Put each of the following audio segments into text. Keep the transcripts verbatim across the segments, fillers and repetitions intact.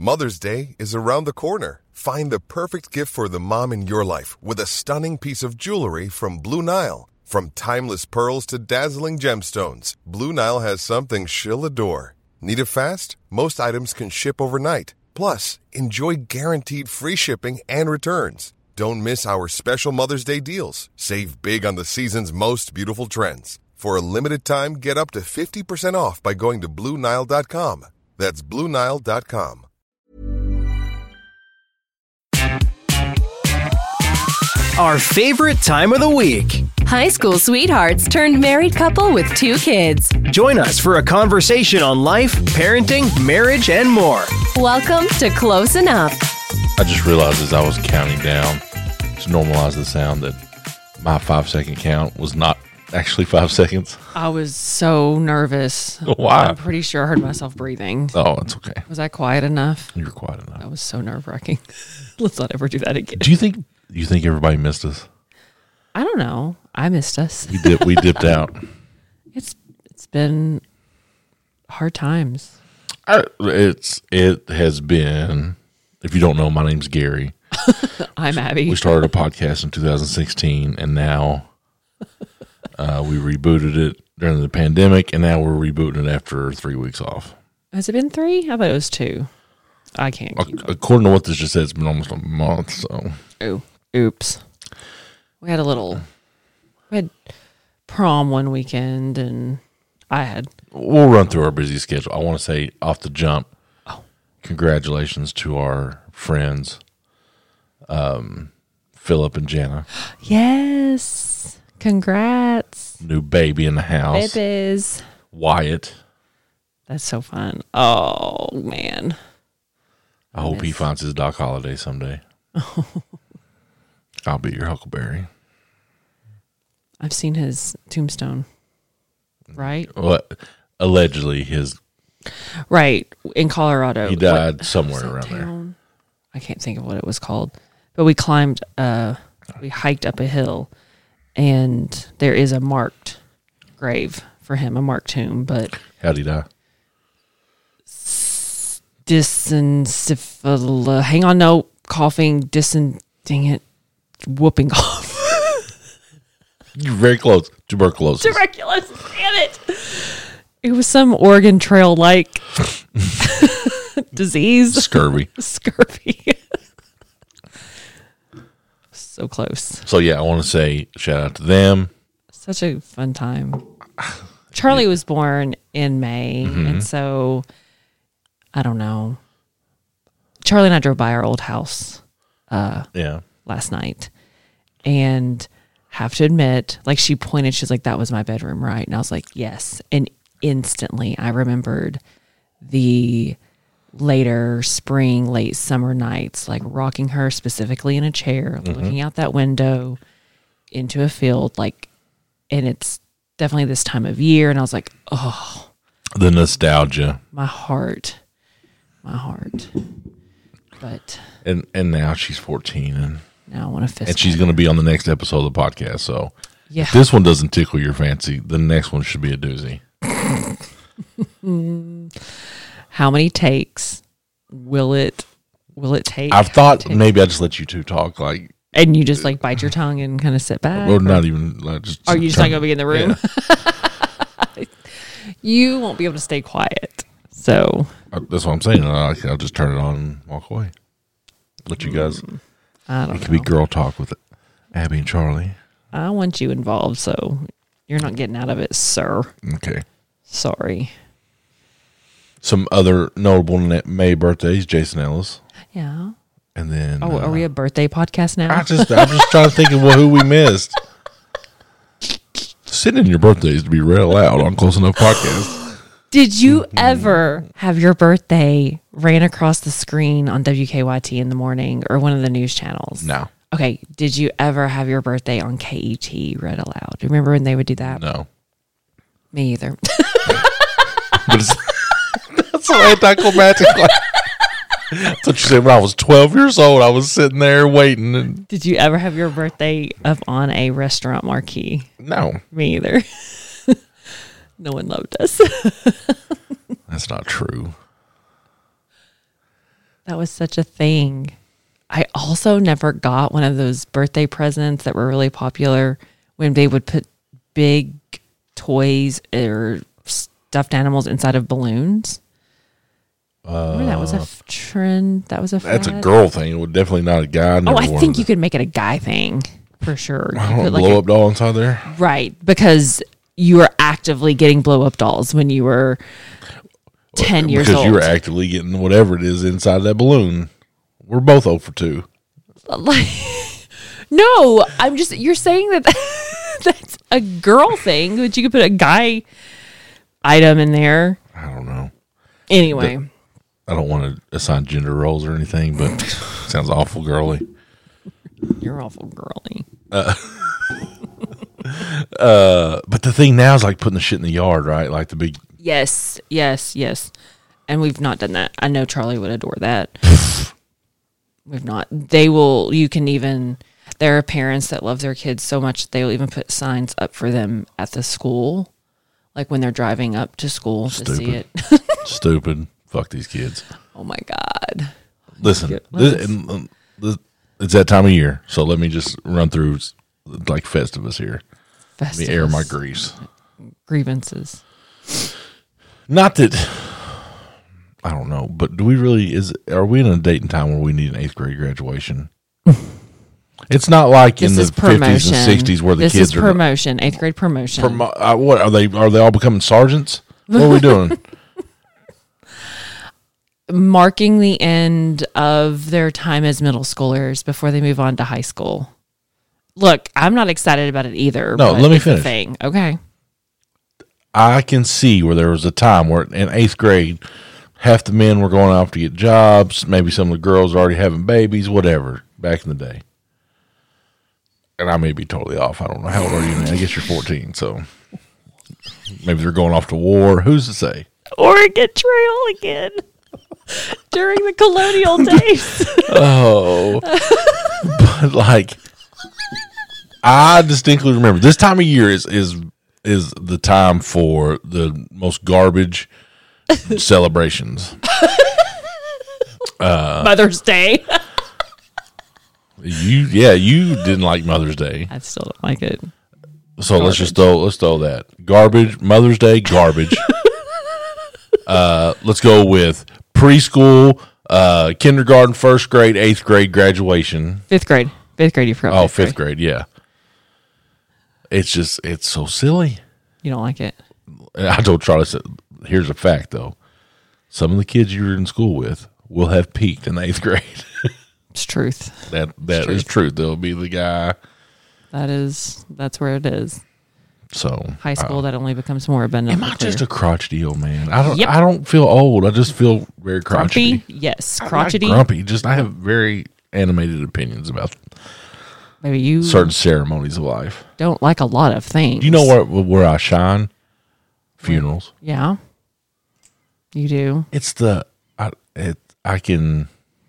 Mother's Day is around the corner. Find the perfect gift for the mom in your life with a stunning piece of jewelry from Blue Nile. From timeless pearls to dazzling gemstones, Blue Nile has something she'll adore. Need it fast? Most items can ship overnight. Plus, enjoy guaranteed free shipping and returns. Don't miss our special Mother's Day deals. Save big on the season's most beautiful trends. For a limited time, get up to fifty percent off by going to Blue Nile dot com. That's Blue Nile dot com. Our favorite time of the week. High school sweethearts turned married couple with two kids. Join us for a conversation on life, parenting, marriage, and more. Welcome to Close Enough. I just realized as I was counting down to normalize the sound that my five second count was not actually five seconds. I was so nervous. Why? I'm pretty sure I heard myself breathing. Oh, it's okay. Was I quiet enough? You're quiet enough. That was so nerve wracking. Let's not ever do that again. Do you think you think everybody missed us? I don't know. I missed us. We dip, we dipped out. It's it's been hard times. I, it's it has been. If you don't know, my name's Gary. I'm Abby. We started a podcast in two thousand sixteen, and now uh, we rebooted it during the pandemic, and now we're rebooting it after three weeks off. Has it been three? I thought it was two. I can't keep up. According to what this just said, it's been almost a month. So, Oh, oops. We had a little. We had prom one weekend, and I had. We'll run through our busy schedule. I want to say off the jump, oh. Congratulations to our friends, um, Philip and Jana. Yes. Congrats. New baby in the house. Babies. Wyatt. That's so fun. Oh, man. I hope he finds his Doc Holliday someday. I'll be your Huckleberry. I've seen his tombstone. Right? Well, allegedly his. Right. In Colorado. He died what, somewhere around town? there. I can't think of what it was called. But we climbed, uh, we hiked up a hill, and there is a marked grave for him, a marked tomb. But how'd he die? Dysencephala. Hang on, no. Coughing. Dysen. Dang it. Whooping cough. You're very close. Tuberculosis. Tuberculosis. Damn it. It was some Oregon Trail like disease. Scurvy. Scurvy. So close. So, yeah, I want to say shout out to them. Such a fun time. Charlie was born in May, mm-hmm. and so I don't know. Charlie and I drove by our old house uh, yeah. last night, and have to admit, like she pointed, she's like, that was my bedroom, right? And I was like, yes. And instantly I remembered the later spring, late summer nights, like rocking her specifically in a chair, mm-hmm. looking out that window into a field, like, and it's definitely this time of year. And I was like, oh, the nostalgia, my heart, my heart. But and and now she's fourteen, and now I want to fist and she's going to be on the next episode of the podcast. So yeah, if this one doesn't tickle your fancy, the next one should be a doozy. How many takes will it will it take? I've thought maybe I just let you two talk, like, and you just like bite your tongue and kind of sit back. Or, or not even. Like, just. Are you just not going to be in the room? Yeah. You won't be able to stay quiet. So that's what I'm saying. I'll, I'll just turn it on and walk away. Let you guys. I don't it know. could be girl talk with Abby and Charlie. I want you involved, so you're not getting out of it, sir. Okay. Sorry. Some other notable May birthdays: Jason Ellis. Yeah. And then. Oh, uh, are we a birthday podcast now? I just, I'm just trying to think of who we missed. Send in your birthdays to be read aloud on Close Enough Podcast. Did you ever have your birthday ran across the screen on W K Y T in the morning or one of the news channels? No. Okay. Did you ever have your birthday on K E T read aloud? Do you remember when they would do that? No. Me either. But it's, that's so anticlimactic. Like, that's what you said when I was twelve years old. I was sitting there waiting. And, did you ever have your birthday up on a restaurant marquee? No. Me either. No one loved us. That's not true. That was such a thing. I also never got one of those birthday presents that were really popular when they would put big toys or stuffed animals inside of balloons. Uh, Remember that was a f- trend. That was a fad? That's a girl thing. It was definitely not a guy. Oh, I think you could make it a guy thing for sure. I don't could, blow like up doll inside there. Right, because you were actively getting blow up dolls when you were ten years because old. you were actively getting whatever it is inside that balloon. We're both oh for two. Like, no, I'm just, you're saying that that's a girl thing, but you could put a guy item in there. I don't know. Anyway. The, I don't want to assign gender roles or anything, but sounds awful girly. You're awful girly. Uh, uh, but the thing now is like putting the shit in the yard, right? Like the big. Yes, yes, yes. And we've not done that. I know Charlie would adore that. We've not. They will, you can even, there are parents that love their kids so much they will even put signs up for them at the school, like when they're driving up to school Stupid. to see it. Stupid. Fuck these kids. Oh my God. Listen, this, and, um, this, it's that time of year, so let me just run through like Festivus here. Festivus. Let me air my griefs. Grievances. Not that, I don't know, but do we really, is are we in a date and time where we need an eighth grade graduation? It's not like this in the fifties and sixties where the this kids is are. promotion, eighth grade promotion. Promo, uh, what are they? Are they all becoming sergeants? What are we doing? Marking the end of their time as middle schoolers before they move on to high school. Look, I'm not excited about it either. No, but let me it's a finish. Thing. Okay. I can see where there was a time where in eighth grade, half the men were going off to get jobs. Maybe some of the girls are already having babies, whatever, back in the day. And I may be totally off. I don't know. How old are you now? I guess you're fourteen, so maybe they're going off to war. Who's to say? Oregon Trail again. During the colonial days. Oh. But like, I distinctly remember this time of year is is is the time for the most garbage celebrations. Uh, Mother's Day. You yeah, you didn't like Mother's Day. I still don't like it. So garbage. let's just throw let's throw that. Garbage, Mother's Day, garbage. uh, let's go with preschool, uh, kindergarten, first grade, eighth grade graduation. Fifth grade. Fifth grade you forgot. Oh, fifth, fifth grade. grade, yeah. It's just it's so silly. You don't like it. And I told Charlie, here's a fact though. Some of the kids you were in school with will have peaked in the eighth grade. It's truth. That that it's is truth. They'll be the guy. That is that's where it is. So high school uh, that only becomes more abundant. Am I just a crotchety old man? I don't. Yep. I don't feel old. I just feel very crotchety. Grumpy? Yes, crotchety. Not grumpy. Just I have very animated opinions about maybe you certain ceremonies of life. Don't like a lot of things. Do you know where where I shine? Funerals. Yeah, you do. It's the I it I can.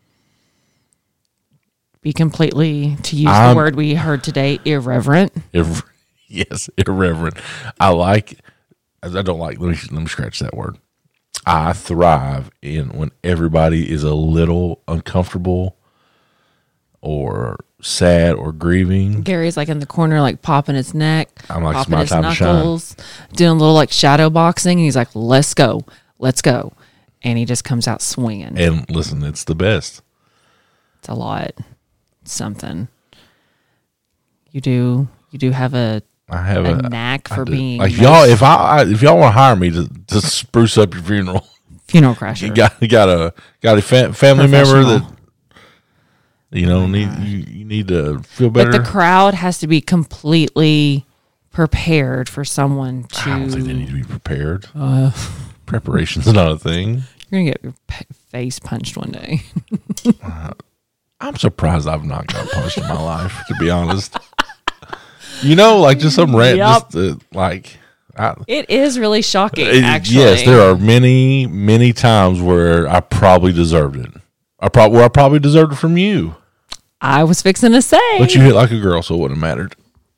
Be completely, to use I'm, the word we heard today, irreverent. Ir- yes, irreverent. I like, I don't like, let me, let me scratch that word. I thrive in when everybody is a little uncomfortable or sad or grieving. Gary's like in the corner, like popping his neck, I'm like, popping it's my his time knuckles, to shine. doing a little like shadow boxing. And he's like, let's go, let's go. And he just comes out swinging. And listen, it's the best. It's a lot. Something you do you do have a I have a, a knack for being like y'all if I if y'all want to hire me to, to spruce up your funeral funeral crasher you got you got a got a fa- family member that you know need you, you need to feel better, but the crowd has to be completely prepared for someone to I don't think they need to be prepared. uh, Preparation's not a thing. You're gonna get your p- face punched one day. uh, I'm surprised I've not got punched in my life, to be honest. You know, like just some rant, yep. just uh, like. I, it is really shocking, it, actually. Yes, there are many, many times where I probably deserved it. I probably where I probably deserved it from you. I was fixing to say. But you hit like a girl, so it wouldn't have mattered.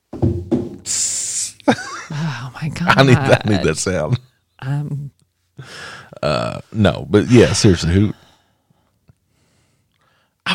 Oh, my God. I need that, I need that sound. Um, uh, no, but yeah, seriously, who...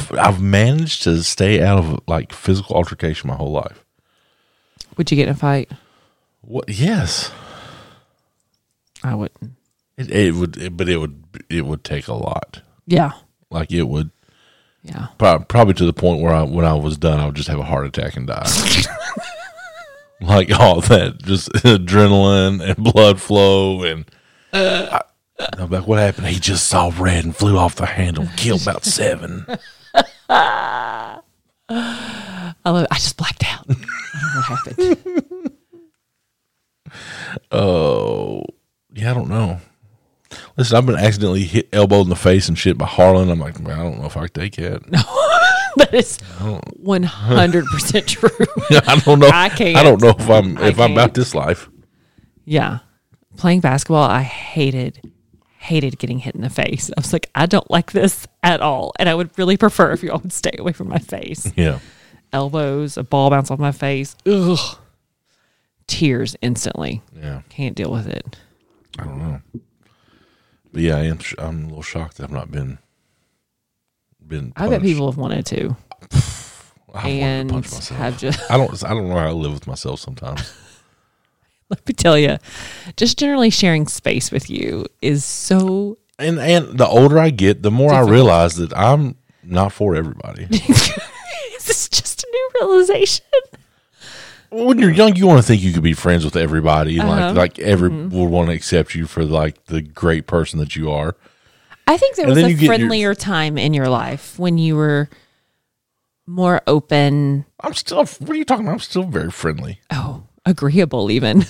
I've I've managed to stay out of like physical altercation my whole life. Would you get in a fight? What? Yes, I wouldn't. it, it would, it, but it would it would take a lot. Yeah. Like it would. Yeah. Probably, probably to the point where I, when I was done, I would just have a heart attack and die. Like all that, just adrenaline and blood flow, and I, I'm like, "What happened?" He just saw red and flew off the handle, killed about seven. I love. I just blacked out. I don't know what happened. Oh, yeah, I don't know. Listen, I've been accidentally hit elbowed in the face and shit by Harlan. I'm like, man, I don't know if I can take it. No, that is one hundred percent true. I don't know. I can't. I don't know if I'm I if I'm can't. about this life. Yeah. Playing basketball, I hated, hated getting hit in the face. I was like, I don't like this at all. And I would really prefer if you all would stay away from my face. Yeah. Elbows, a ball bounce off my face. Ugh. Tears instantly. Yeah. Can't deal with it. I don't know. But yeah, I am. sh- I'm a little shocked that I've not been. Been. I bet punched. people have wanted to. I wanted and to punch myself. have just, I don't. I don't know how I live with myself sometimes. let me tell you, just generally sharing space with you is so. And and the older I get, the more Difficult. I realize that I'm not for everybody. Is this just a new realization? When you're young, you want to think you could be friends with everybody, and Uh-huh. like like every would want to accept you for like the great person that you are. I think there And was then a you get your- friendlier time in your life when you were more open. I'm still. What are you talking about? I'm still very friendly. Oh, agreeable even.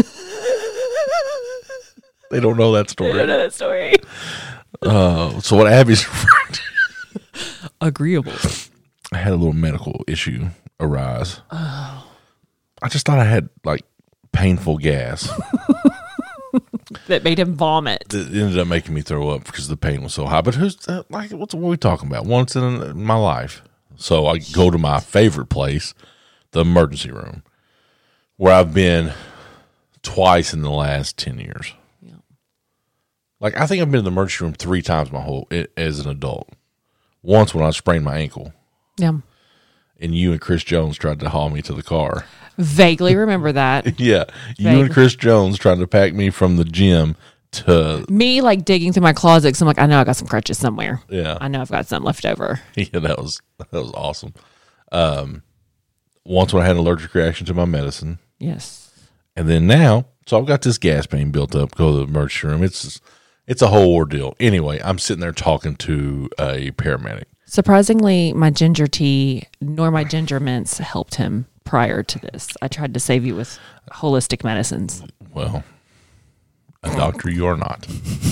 They don't know that story. know that story. Uh, so what Abby's referring to, Agreeable. I had a little medical issue arise. Oh. I just thought I had like painful gas. That made him vomit. It ended up making me throw up because the pain was so high. But who's uh, like, what's what are we talking about? Once in my life, so I go to my favorite place, the emergency room, where I've been twice in the last ten years. Yeah. Like I think I've been in the emergency room three times my whole as an adult. Once when I sprained my ankle, Yeah. and you and Chris Jones tried to haul me to the car. Vaguely remember that. Yeah, you Vaguely. and Chris Jones trying to pack me from the gym to Me like digging through my closet because I'm like, I know I got some crutches somewhere. yeah. I know I've got some left over. Yeah, that was that was awesome. Um, once when I had an allergic reaction to my medicine, Yes. and then now, so I've got this gas pain built up. Go to the emergency room. It's it's a whole ordeal. Anyway, I'm sitting there talking to a paramedic. Surprisingly, my ginger tea nor my ginger mints helped him prior to this. I tried to save you with holistic medicines. Well, a doctor you are not.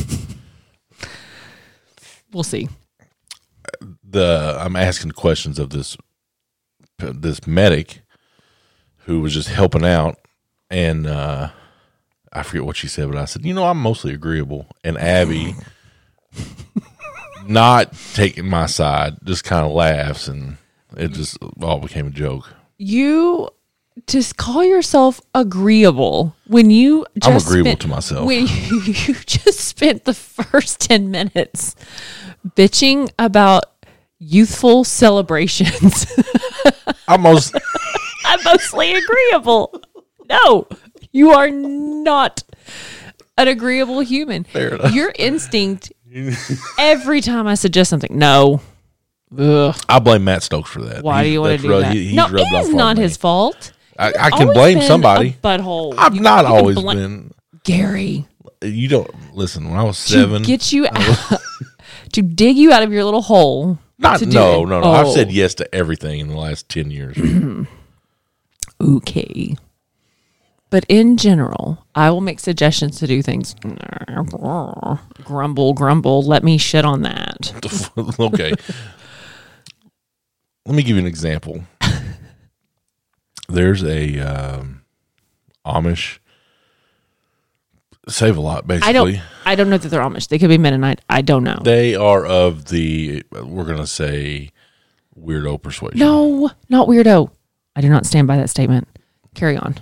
We'll see. The I'm asking questions of this this medic who was just helping out, and uh, I forget what she said, but I said, you know, I'm mostly agreeable, and Abby, not taking my side, just kind of laughs, and it just all became a joke. You just call yourself agreeable when you just I'm agreeable spent- to myself. When you, you just spent the first ten minutes bitching about youthful celebrations. I'm most I'm mostly agreeable. No, you are not an agreeable human. Fair enough. Your instinct every time I suggest something, no. Ugh. I blame Matt Stokes for that. Why do He's- you want to that's do rub- that? he- he's no, rubbed it off is on not me. his fault. I, You've I can always blame been somebody. a butthole. I've You- not you can always bla- been. Gary. You don't listen. When I was To seven, get you out, to dig you out of your little hole. not to do no, it. no, no. I've Oh. said yes to everything in the last ten years. Okay. But in general, I will make suggestions to do things. Grumble, grumble. Let me shit on that. Okay. Let me give you an example. There's a um, Amish Save a Lot, basically. I don't. I don't know that they're Amish. They could be Mennonite. I don't know. They are of the, we're going to say, weirdo persuasion. No, not weirdo. I do not stand by that statement. Carry on.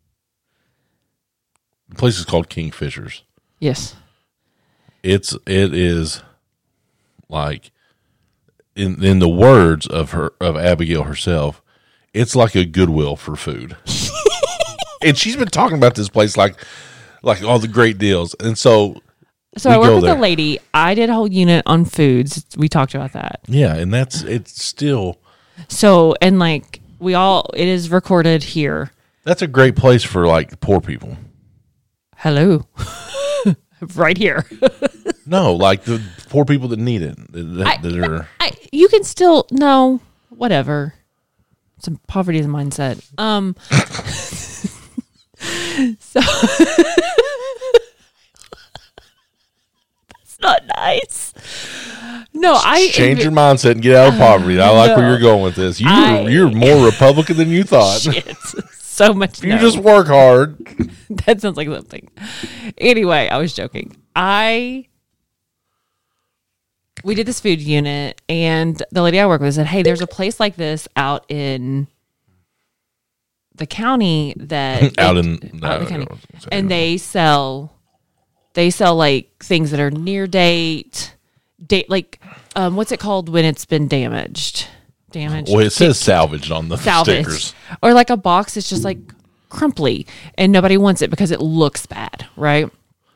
The place is called Kingfishers. Yes. It's it is like in in the words of her of Abigail herself, it's like a Goodwill for food. And she's been talking about this place like like all the great deals. And so So I work with there. a lady. I did a whole unit on foods. We talked about that. Yeah, and that's it's still so and like we all it is recorded here. That's a great place for like poor people. Hello. Right here. No, like the poor people that need it. That, I, that are I, you can still no, whatever. Some poverty is a mindset. Um so that's not nice. No, I change your mindset and get out of poverty. I like no, where you're going with this. You I, you're more Republican than you thought. Shit. So much. You no. just work hard. That sounds like something. Anyway, I was joking. I we did this food unit, and the lady I work with said, "Hey, there's a place like this out in the county that out it, in, no, out in the county, and they sell they sell like things that are near date, date like um, what's it called when it's been damaged." Damaged. Well, it says salvaged on the salvaged. stickers. Or like a box that's just like crumply and nobody wants it because it looks bad, right?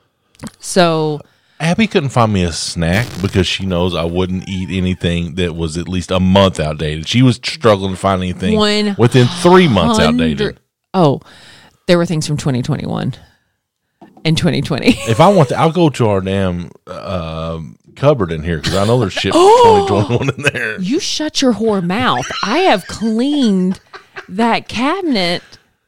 So Abby couldn't find me a snack because she knows I wouldn't eat anything that was at least a month outdated. She was struggling to find anything one within three months outdated. Oh, there were things from twenty twenty-one and twenty twenty. If I want to, I'll go to our damn uh, cupboard in here because I know there's shit from twenty twenty-one in there. You shut your whore mouth. I have cleaned that cabinet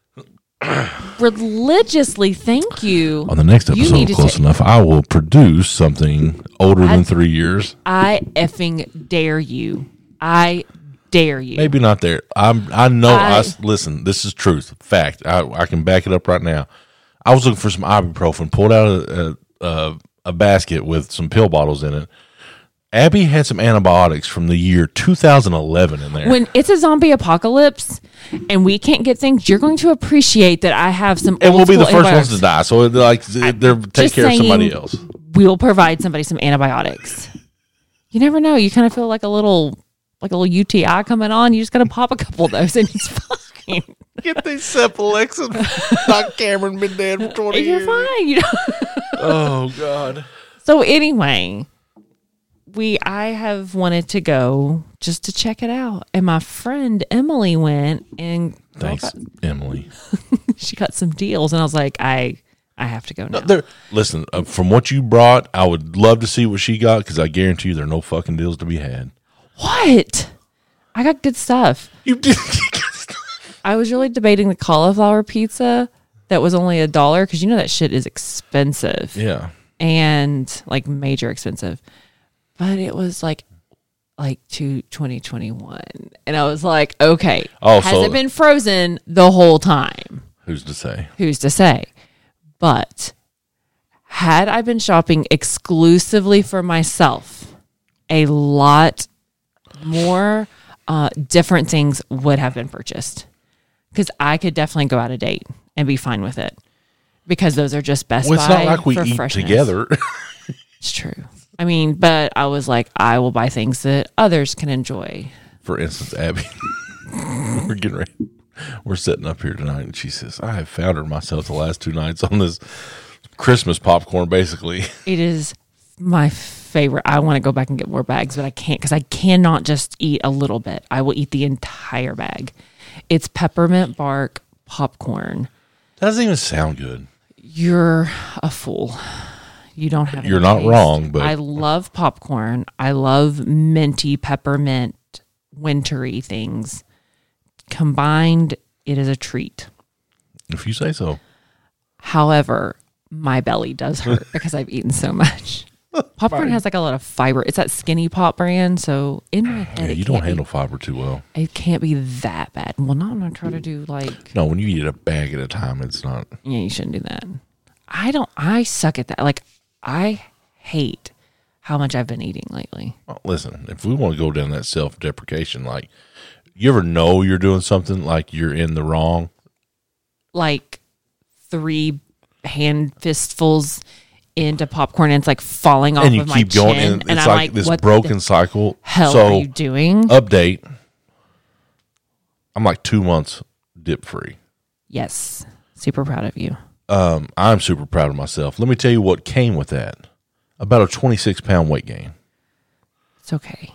religiously. Thank you. On the next episode, Close to, Enough, I will produce something older I, than three years. I effing dare you. I dare you. Maybe not there. I'm. I know. I, I listen. This is truth, fact. I, I can back it up right now. I was looking for some ibuprofen, pulled out a, a, a basket with some pill bottles in it. Abby had some antibiotics from the year two thousand eleven in there. When it's a zombie apocalypse and we can't get things, you're going to appreciate that I have some. And we'll be the first ones to die. So, like, they're take care of somebody else. We'll provide somebody some antibiotics. You never know. You kind of feel like a little, like a little U T I coming on. You just got to pop a couple of those and it's fine. Get these Simplex and Doc Cameron been dead for twenty You're years. You're fine. You know? Oh, God. So, anyway. We, I have wanted to go just to check it out, and my friend Emily went and thanks, got, Emily. She got some deals, and I was like, I, I have to go now. No, listen, uh, from what you brought, I would love to see what she got because I guarantee you there are no fucking deals to be had. What? I got good stuff. You did. I was really debating the cauliflower pizza that was only a dollar because you know that shit is expensive. Yeah, and like major expensive. But it was like, like to twenty twenty-one, and I was like, okay, oh, has so it been frozen the whole time? Who's to say? Who's to say? But had I been shopping exclusively for myself, a lot more uh, different things would have been purchased because I could definitely go out a date and be fine with it because those are just Best well, Buy. It's not like we for eat freshness. together. It's true. I mean, but I was like, I will buy things that others can enjoy. For instance, Abby, we're getting ready. We're sitting up here tonight, and she says, I have foundered myself the last two nights on this Christmas popcorn, basically. It is my favorite. I want to go back and get more bags, but I can't because I cannot just eat a little bit. I will eat the entire bag. It's peppermint bark popcorn. That doesn't even sound good. You're a fool. You don't have. You're not taste. wrong, but I love popcorn. I love minty peppermint, wintry things. Combined, it is a treat. If you say so. However, my belly does hurt because I've eaten so much. Popcorn has like a lot of fiber. It's that Skinny Pop brand, so in my head, yeah, it you don't can't handle be, fiber too well. It can't be that bad. Well, not when I try to do like. No, when you eat a bag at a time, it's not. Yeah, you shouldn't do that. I don't. I suck at that. Like. I hate how much I've been eating lately. Well, listen, if we want to go down that self-deprecation, like, you ever know you're doing something like you're in the wrong? Like three hand fistfuls into popcorn and it's like falling off and you of keep my going, chin, and it's and I'm like, like, this what broken the cycle. hell so, are you doing? Update. I'm like two months dip free. Yes. Super proud of you. Um, I'm super proud of myself. Let me tell you what came with that. About a twenty-six pound weight gain. It's okay.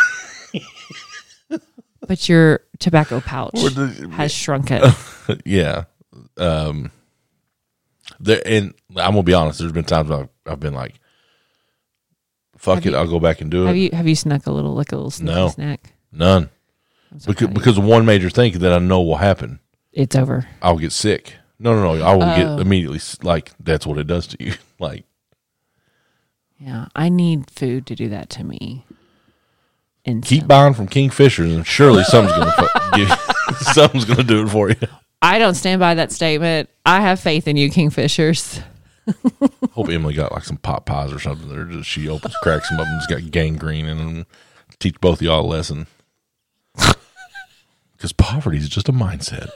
But your tobacco pouch the, has shrunken. yeah. Um, there, and I'm gonna be honest. There's been times I've, I've been like, "Fuck Have it, you- I'll go back and do it." Have you have you snuck a little like a little sneaky No. snack? None, I'm so because proud of you. because of one major thing that I know will happen. It's over. I'll get sick. No, no, no. I will Oh. get immediately s- like that's what it does to you. Like, Yeah, I need food to do that to me. Instant. keep buying from Kingfishers, and surely something's gonna fu- give, something's gonna do it for you. I don't stand by that statement. I have faith in you, Kingfishers. Hope Emily got like some pot pies or something. There, just she opens, cracks them up, and it's got gangrene in them. Teach both of y'all a lesson. Because poverty is just a mindset.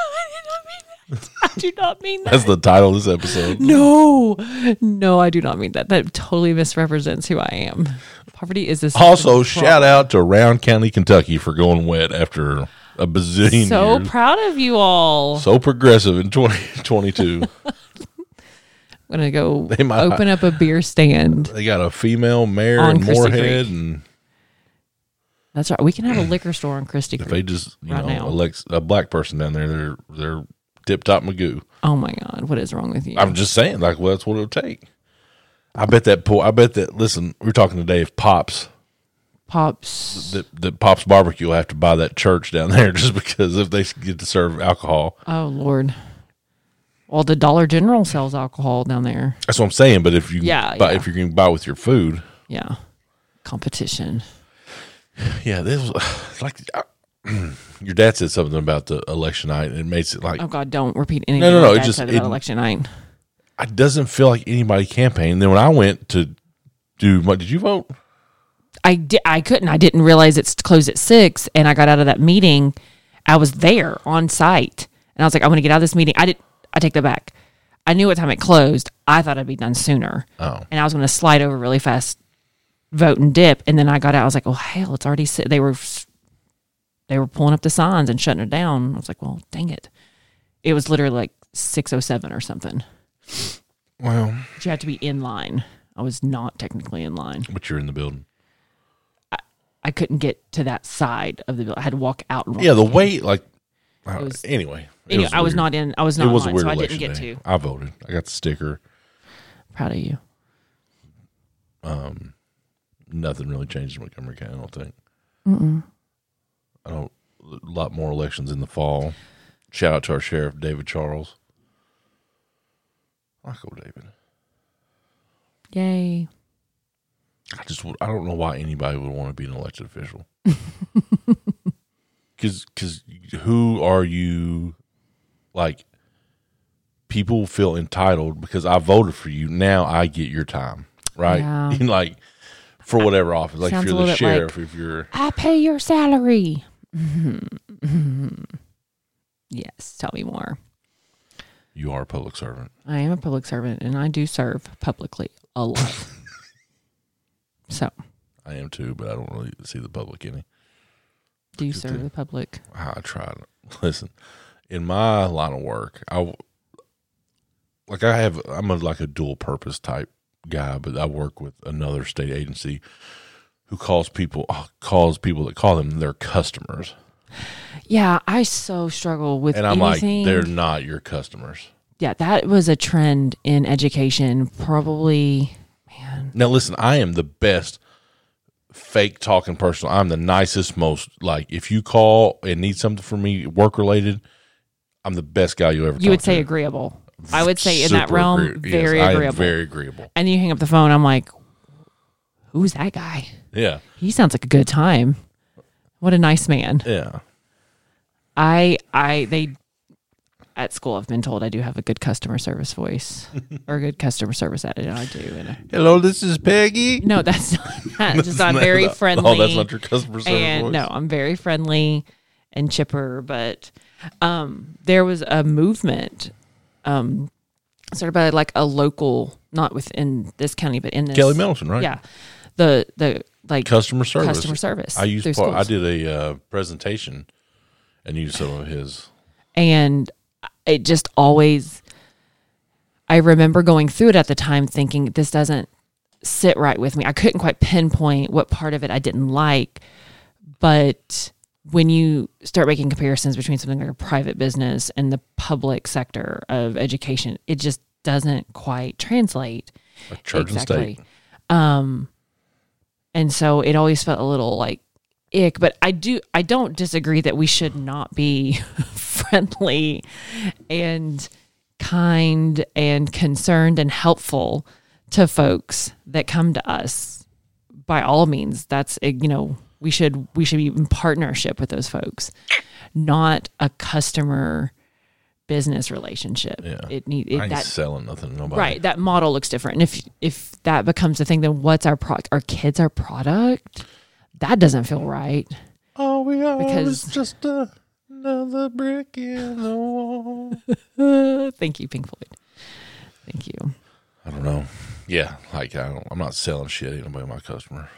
I do not mean that. That's the title of this episode. No, no, I do not mean that. That totally misrepresents who I am. Poverty is this. Also, shout out to Round County, Kentucky for going wet after a bazillion So years. proud of you all. So progressive in twenty twenty-two. I'm gonna go They might- open up a beer stand. They got a female mayor On in Christie Moorhead, Creek. and That's right. We can have a liquor store on Christie if Creek. they just you Right know now. elect a black person down there, they're they're tip top Magoo. Oh my God, what is wrong with you? I'm just saying, like, well, that's what it'll take. I bet that poor. I bet that. Listen, we were talking today of Pops. Pops. That that Pops Barbecue will have to buy that church down there just because if they get to serve alcohol. Oh Lord. Well, the Dollar General sells alcohol down there. That's what I'm saying. But if you Yeah, buy, yeah. if you can buy with your food, Yeah. Competition. yeah, this was it's like uh, your dad said something about the election night, and it makes it like Oh God, don't repeat anything. No, no, no, my it dad just- said about it- election night. it doesn't feel like anybody campaigned. Then when I went to do, what did you vote? I di- I couldn't. I didn't realize it's closed at six, and I got out of that meeting. I was there on site, and I was like, I'm going to get out of this meeting. I did. I take that back. I knew what time it closed. I thought I'd be done sooner, Oh, and I was going to slide over really fast, vote and dip. And then I got out. I was like, oh hell, it's already. Si-. They were they were pulling up the signs and shutting it down. I was like, well, dang it. It was literally like six oh seven or something. well, But you had to be in line. I was not technically in line. but you're in the building. I couldn't get to that side of the building. I had to walk out. And walk Yeah, the in. wait, like, uh, was- anyway. it Anyway, I was weird. not in. I was It not was in a line, weird so I didn't election get day. to. I voted. I got the sticker. Proud of you. Nothing really changed in Montgomery County, I don't think. Mm-mm. I don't. A lot more elections in the fall. Shout out to our sheriff, David Charles. I go, David. Yay! I just. would- I don't know why anybody would want to be an elected official. Because, because, who are you? Like, people feel entitled because I voted for you. Now I get your time, right? Yeah. Like, for whatever office. Like, if Sounds you're a the little bit like- sheriff, if you're. I pay your salary. Yes. Tell me more. You are a public servant. I am a public servant, and I do serve publicly a lot. So, I am too, but I don't really see the public any. do you Good serve thing. the public? I try to listen. In my line of work, I like I have. I'm a, like a dual purpose type guy, but I work with another state agency who calls people calls people that call them their customers, Yeah, I so struggle with and I'm anything. like, they're not your customers. Yeah, that was a trend in education. Probably, man. Now, listen, I am the best fake talking person. I'm the nicest, most like if you call and need something from me work related, I'm the best guy you ever. You talk would say to. agreeable. I would say in that Super realm, agree- very yes, I am agreeable. very agreeable. And you hang up the phone. I'm like, who's that guy? Yeah, He sounds like a good time. What a nice man. yeah. I, I, they, at school, I've been told I do have a good customer service voice or a good customer service attitude. I do. And I, Hello, this is Peggy. no, that's not that. Just I'm Not- very not- friendly. Oh, that's not your customer service and voice? no, I'm very friendly and chipper. But um, there was a movement um, started by like a local not within this county, but in this Kelly Middleton, right? Yeah, the the like Customer service. Customer service. I used. through Part, I schools. did a uh, presentation and used some of his. And it just always, I remember going through it at the time thinking, this doesn't sit right with me. I couldn't quite pinpoint what part of it I didn't like. But when you start making comparisons between something like a private business and the public sector of education, it just doesn't quite translate. Like church exactly. and state. Um, and so it always felt a little like ick, but I do, I don't disagree that we should not be friendly and kind and concerned and helpful to folks that come to us. By all means, that's, you know, we should, we should be in partnership with those folks, not a customer business relationship. Yeah. It need it, I ain't that, selling nothing to nobody. right. That model looks different. And if, if that becomes the thing, then what's our product? Our kids, our product? That doesn't feel right. Oh, we are Because- just uh, another brick in the wall. Thank you, Pink Floyd. Thank you. I don't know. Yeah, like I don't, I'm not selling shit. Ain't nobody my customer.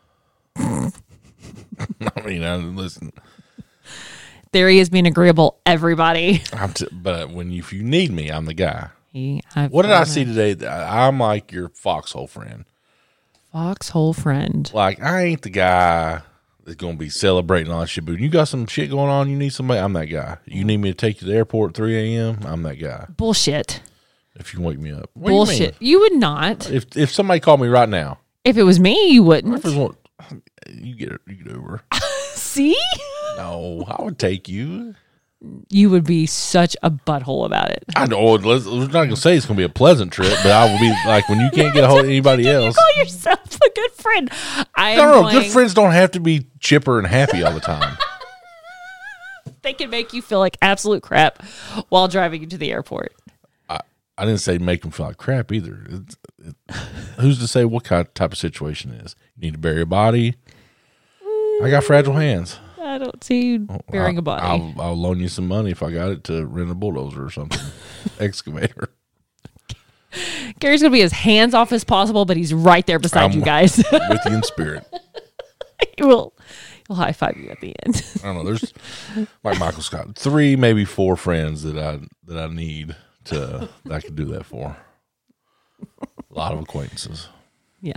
I mean, I listen. There he is being agreeable, everybody. I'm t- but when you, if you need me, I'm the guy. He, I've What did I heard see that. today? I'm like your foxhole friend. Foxhole friend. Like I ain't the guy that's gonna be celebrating all that shit. But when you got some shit going on, you need somebody. I'm that guy. You need me to take you to the airport at three a.m. I'm that guy. Bullshit. If you wake me up, what do you Bullshit. You, mean? would not. If if somebody called me right now, If it was me, you wouldn't. if it was, you get it, you get Uber. See? No, I would take you. You would be such a butthole about it. I know. Let's, we're not gonna say it's gonna be a pleasant trip, but I will be like when you can't get a hold of anybody You else. call yourself a good friend. I am No, no, going- good friends don't have to be chipper and happy all the time. They can make you feel like absolute crap while driving you to the airport. I didn't say make them feel like crap either. It's, it, who's to say what kind type of situation it is? You need to bury a body. I got fragile hands. I don't see you burying a body. I'll, I'll loan you some money if I got it to rent a bulldozer or something, excavator. Gary's going to be as hands off as possible, but he's right there beside I'm you guys. with you in spirit. he will he'll high five you at the end. I don't know. There's like Michael Scott, three maybe four friends that I that I need to that I could do that for. A lot of acquaintances. Yeah.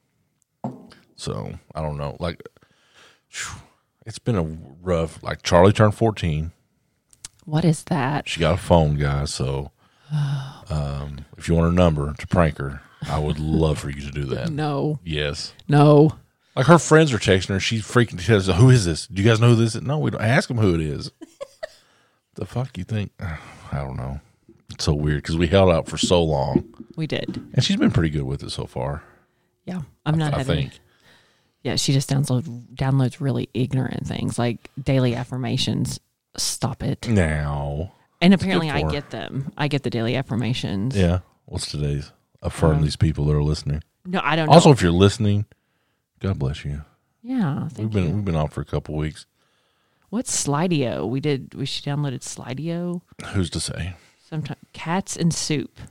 So I don't know. Like, whew, it's been a rough. Like Charlie turned fourteen. What is that? She got a phone, guys. So, um, if you want her number to prank her, I would love for you to do that. No. Yes. No. Like her friends are texting her. She's freaking. She says, "Who is this? Do you guys know who this is?" No, we don't. Ask them who it is. The fuck you think? I don't know. It's so weird because we held out for so long, We did. and she's been pretty good with it so far. Yeah. I'm not I having think. Yeah, she just downloads downloads really ignorant things like daily affirmations. Stop it. Now, And apparently good I for her. get them. I get the daily affirmations. yeah. What's today's? Affirm Um, these people that are listening. No, I don't know. Also, if you're listening, God bless you. yeah. We've Thank been you. we've been off for a couple weeks. What's Slidio? We did we she downloaded Slidio. Who's to say? Sometime Cats and Soup.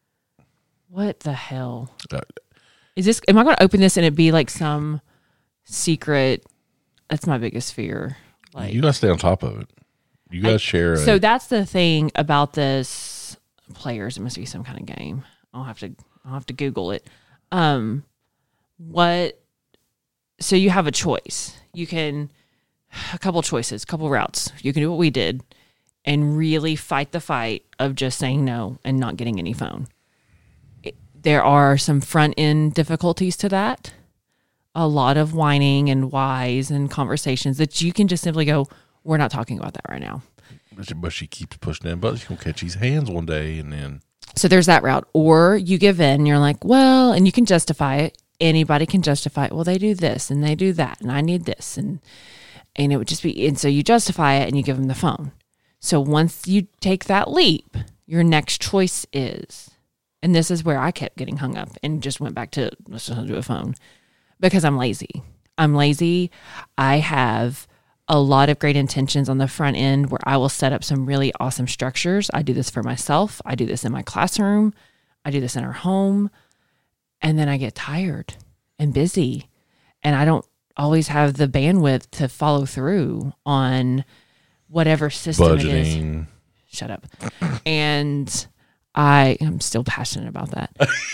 What the hell? Uh, Is this am I gonna open this and it be like some secret? That's my biggest fear. Like you gotta stay on top of it. You gotta I- share. A, So that's the thing about this players. It must be some kind of game. I'll have to I'll have to Google it. Um, what? So you have a choice. You can a couple choices, couple routes. You can do what we did, and really fight the fight of just saying no and not getting any phone. It, there are some front end difficulties to that. A lot of whining and whys and conversations that you can just simply go, we're not talking about that right now. but she, but she keeps pushing in. But she's gonna catch these hands one day, and then So there's that route. Or you give in, you're like, well, and you can justify it. Anybody can justify it. Well, they do this and they do that, and I need this. And and it would just be, and so you justify it and you give them the phone. So once you take that leap, your next choice is, and this is where I kept getting hung up and just went back to, let's just do a phone because I'm lazy. I'm lazy. I have a lot of great intentions on the front end where I will set up some really awesome structures. I do this for myself. I do this in my classroom. I do this in our home. And then I get tired and busy. And I don't always have the bandwidth to follow through on whatever system it is. Budgeting. Shut up. And I am still passionate about that.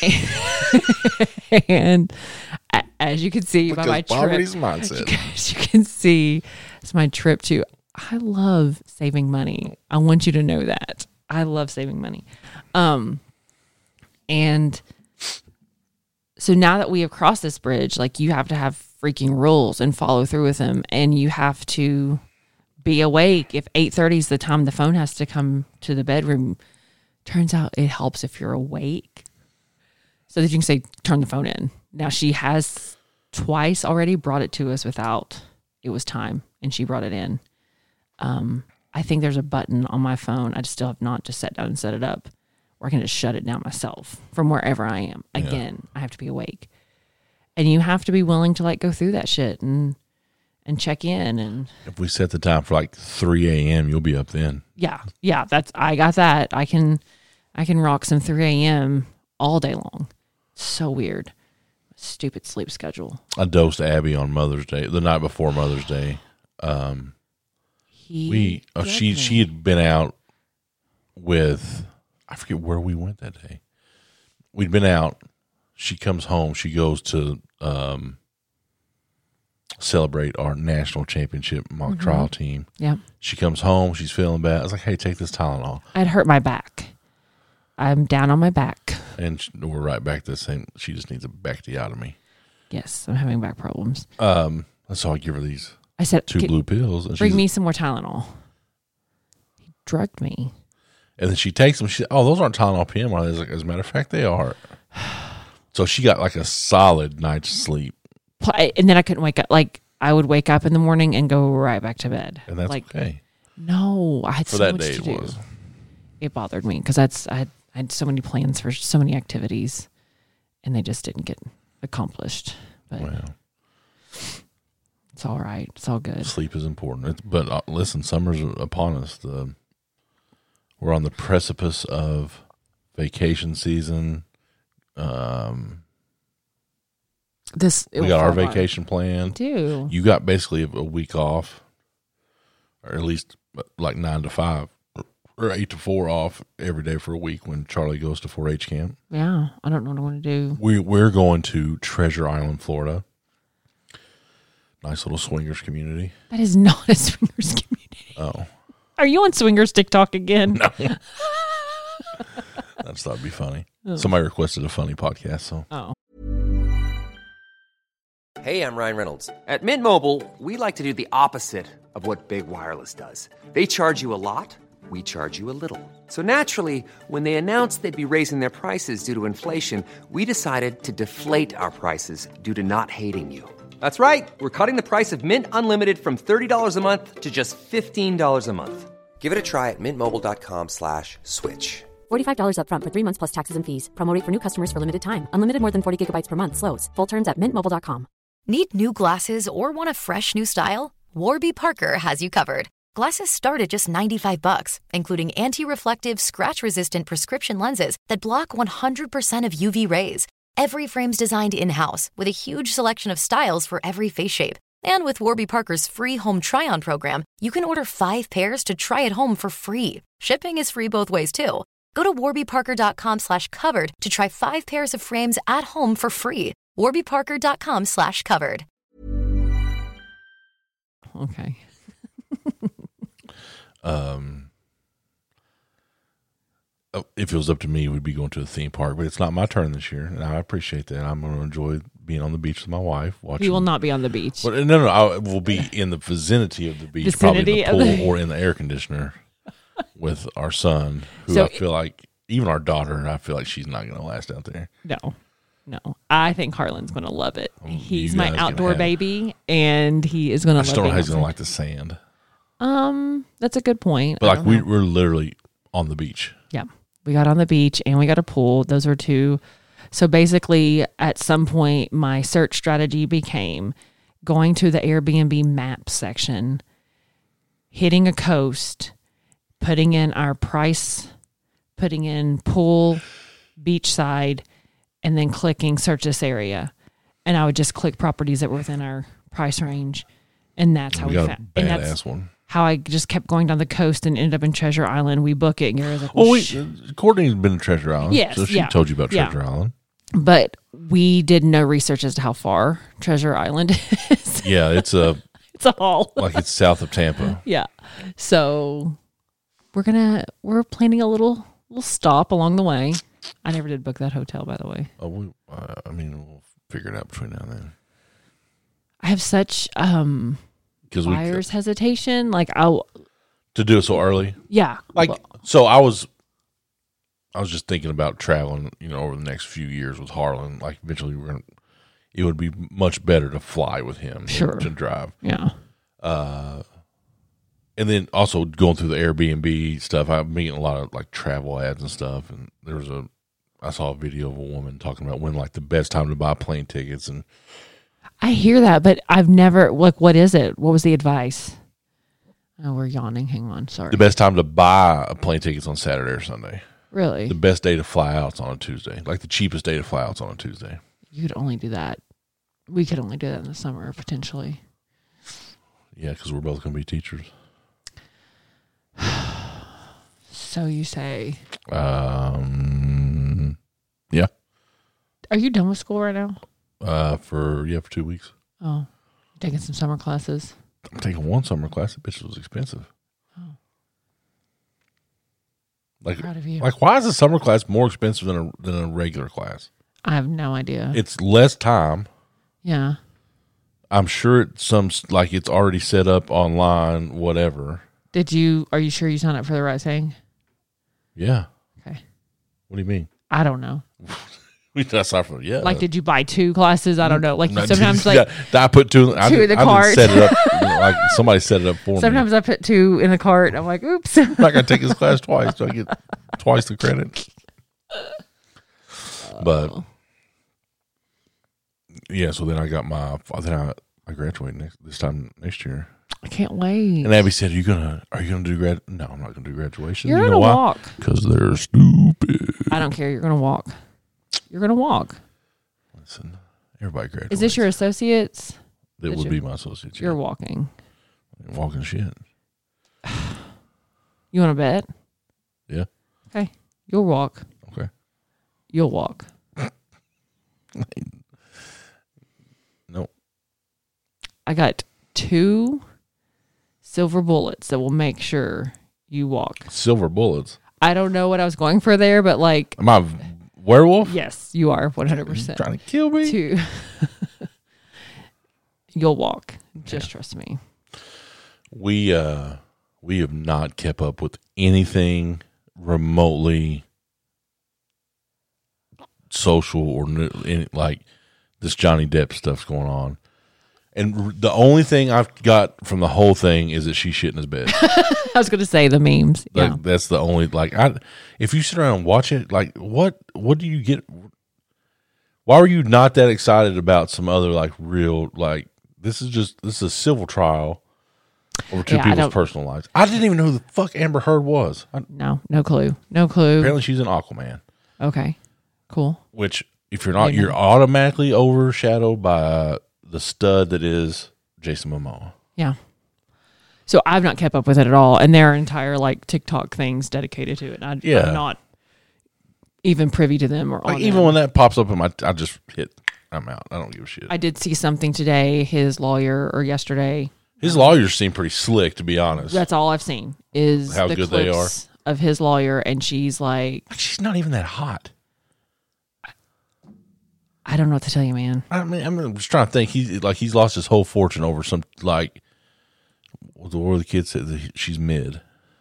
And a- as you can see by my trip, poverty's mindset. as you can see, it's my trip to, I love saving money. I want you to know that. I love saving money. Um, and so now that we have crossed this bridge, like you have to have freaking rules and follow through with them. And you have to be awake. If eight thirty is the time the phone has to come to the bedroom, turns out it helps if you're awake so that you can say, turn the phone in. Now she has twice already brought it to us without, it was time, and she brought it in. Um, I think there's a button on my phone. I just still have not just sat down and set it up where I can just shut it down myself from wherever I am. Again, yeah. I have to be awake. And you have to be willing to like go through that shit and and check in. And if we set the time for like three a.m., you'll be up then. Yeah. Yeah. That's, I got that. I can, I can rock some three a.m. all day long. So weird. Stupid sleep schedule. I dosed Abby on Mother's Day, the night before Mother's Day. Um, he we, oh, she, me. she had been out with, I forget where we went that day. We'd been out. She comes home. She goes to, um, celebrate our national championship mock mm-hmm. trial team. Yeah. She comes home. She's feeling bad. I was like, hey, take this Tylenol. I'd hurt my back. I'm down on my back. And she, we're right back to the same. She just needs a bactiotomy. Yes, I'm having back problems. Um, so I give her these I said, two blue pills. And bring me some more Tylenol. He drugged me. And then she takes them. She said, oh, those aren't Tylenol P M. I was like, as a matter of fact, they are. So she got like a solid night's sleep. And then I couldn't wake up. Like, I would wake up in the morning and go right back to bed. And that's like, okay. No, I had for so that much day to it do. was. It bothered me because that's I had, I had so many plans for so many activities, and they just didn't get accomplished. But Wow. It's all right. It's all good. Sleep is important. It's, but uh, listen, summer's upon us. The, we're on the precipice of vacation season. Um, this we got our vacation planned. Do you got basically a week off, or at least like nine to five or eight to four off every day for a week when Charlie goes to four H camp? Yeah, I don't know what I want to do. We we're going to Treasure Island, Florida. Nice little swingers community. That is not a swingers community. Oh, are you on swingers TikTok again? No. I just thought it'd be funny. Oh. Somebody requested a funny podcast, so. Oh. Hey, I'm Ryan Reynolds. At Mint Mobile, we like to do the opposite of what Big Wireless does. They charge you a lot, we charge you a little. So naturally, when they announced they'd be raising their prices due to inflation, we decided to deflate our prices due to not hating you. That's right. We're cutting the price of Mint Unlimited from thirty dollars a month to just fifteen dollars a month. Give it a try at mintmobile.com slash switch. forty-five dollars up front for three months plus taxes and fees. Promo rate for new customers for limited time. Unlimited more than forty gigabytes per month. Slows full terms at mint mobile dot com. Need new glasses or want a fresh new style? Warby Parker has you covered. Glasses start at just ninety-five bucks, including anti-reflective, scratch-resistant prescription lenses that block one hundred percent of U V rays. Every frame's designed in-house with a huge selection of styles for every face shape. And with Warby Parker's free home try-on program, you can order five pairs to try at home for free. Shipping is free both ways, too. Go to warbyparker.com slash covered to try five pairs of frames at home for free. warbyparker.com slash covered. Okay. um, if it was up to me, we'd be going to a theme park, but it's not my turn this year, and I appreciate that. I'm going to enjoy being on the beach with my wife. Watching. We will not be on the beach. But, no, no, I will be in the vicinity of the beach, vicinity probably in the pool the- or in the air conditioner with our son, who So I feel like, even our daughter, I feel like she's not going to last out there. No, no. I think Harlan's going to love it. Um, He's you my guys outdoor gonna have- baby, and he is going to I love just don't know being how he's going to outside. like the sand. Um, that's a good point. But I like don't we, know. we're literally on the beach. Yeah. We got on the beach and we got a pool. Those were two. So basically, at some point, my search strategy became going to the Airbnb map section, hitting a coast, putting in our price, putting in pool, beachside, and then clicking search this area. And I would just click properties that were within our price range. And that's how we we, got found. a And that's badass one. how I just kept going down the coast and ended up in Treasure Island. We book it, and Gary's like, Well, well, we, sh-. Courtney's been to Treasure Island. Yes, So she yeah. told you about Yeah. Treasure Island. But we did no research as to how far Treasure Island is. Yeah, it's a It's a haul. like it's south of Tampa. Yeah. So we're gonna we're planning a little little stop along the way. I never did book that hotel, by the way. Oh, we, uh, I mean, we'll figure it out between now and then. I have such um Because we buyer's hesitation. Like I'll to do it so early. yeah. Like Well, so, I was, I was just thinking about traveling. You know, over the next few years with Harlan. Like eventually, we're gonna. It would be much better to fly with him Sure. than to drive. yeah. Uh, and then also going through the Airbnb stuff, I'm getting a lot of like travel ads and stuff. And there was a, I saw a video of a woman talking about when like the best time to buy plane tickets. And I hear that, but I've never like what is it? What was the advice? Oh, we're yawning. Hang on. Sorry. the best time to buy a plane tickets on Saturday or Sunday. Really? The best day to fly out's on a Tuesday. Like the cheapest day to fly out's on a Tuesday. You could only do that. We could only do that in the summer, potentially. Yeah, because we're both going to be teachers. So you say. Um, yeah. Are you done with school right now? Uh, for yeah, for two weeks. Oh, taking some summer classes. I'm taking one summer class. The bitch was expensive. Oh. Like, Proud of you. like, why is a summer class more expensive than a than a regular class? I have no idea. It's less time. Yeah. I'm sure it's some like it's already set up online. Whatever. Did you? Are you sure you signed up for the right thing? Yeah. Okay. What do you mean? I don't know. We that's not for yeah. Like, did you buy two classes? I don't know. Like No, sometimes, yeah, like I put two. I two didn't, in the I cart. didn't set it up. You know, like somebody set it up for sometimes me. I put two in the cart. And I'm like, oops. I'm not gonna take this class twice. So I get twice the credit. But yeah, so then I got my. Then I I graduate next this time next year. I can't wait. And Abby said, "Are you gonna? Are you gonna do grad? No, I'm not gonna do graduation. You're you gonna know why? walk. Because they're stupid. I don't care. You're gonna walk. You're gonna walk. Listen, everybody graduates. Is this your associates? That that would you- be my associates. You're Yeah. walking. Walking shit. You want to bet? Yeah. Okay. You'll walk. Okay. You'll walk. No. I got two silver bullets that will make sure you walk. Silver bullets. I don't know what I was going for there, but like, Am I a werewolf? yes, you are one hundred percent. Trying to kill me? Two. You'll walk. Just trust me. We uh we have not kept up with anything remotely social or new, any, like this Johnny Depp stuff's going on. And r- the only thing I've got from the whole thing is that she's shit in his bed. I was going to say the memes. Like, Yeah. that's the only like I. If you sit around and watch it, like what what do you get? Why were you not that excited about some other like real like this is just this is a civil trial over two Yeah, I people's don't- personal lives. I didn't even know who the fuck Amber Heard was. I, No, no clue. No clue. apparently, she's an Aquaman, Okay. Cool. which if you're not, Maybe. you're automatically overshadowed by the stud that is Jason Momoa. Yeah. So I've not kept up with it at all. And there are entire like TikTok things dedicated to it. And I, Yeah. I'm not even privy to them or Like on even them. when that pops up in my, I just hit. I'm out. I don't give a shit. I did see something today, his lawyer, or yesterday. His lawyers seem pretty slick, to be honest. That's all I've seen is How the good they clips of his lawyer. And she's like, Like, she's not even that hot. I don't know what to tell you, man. I mean, I'm just trying to think. He's like he's lost his whole fortune over some like. What were the kids said that he- she's mid.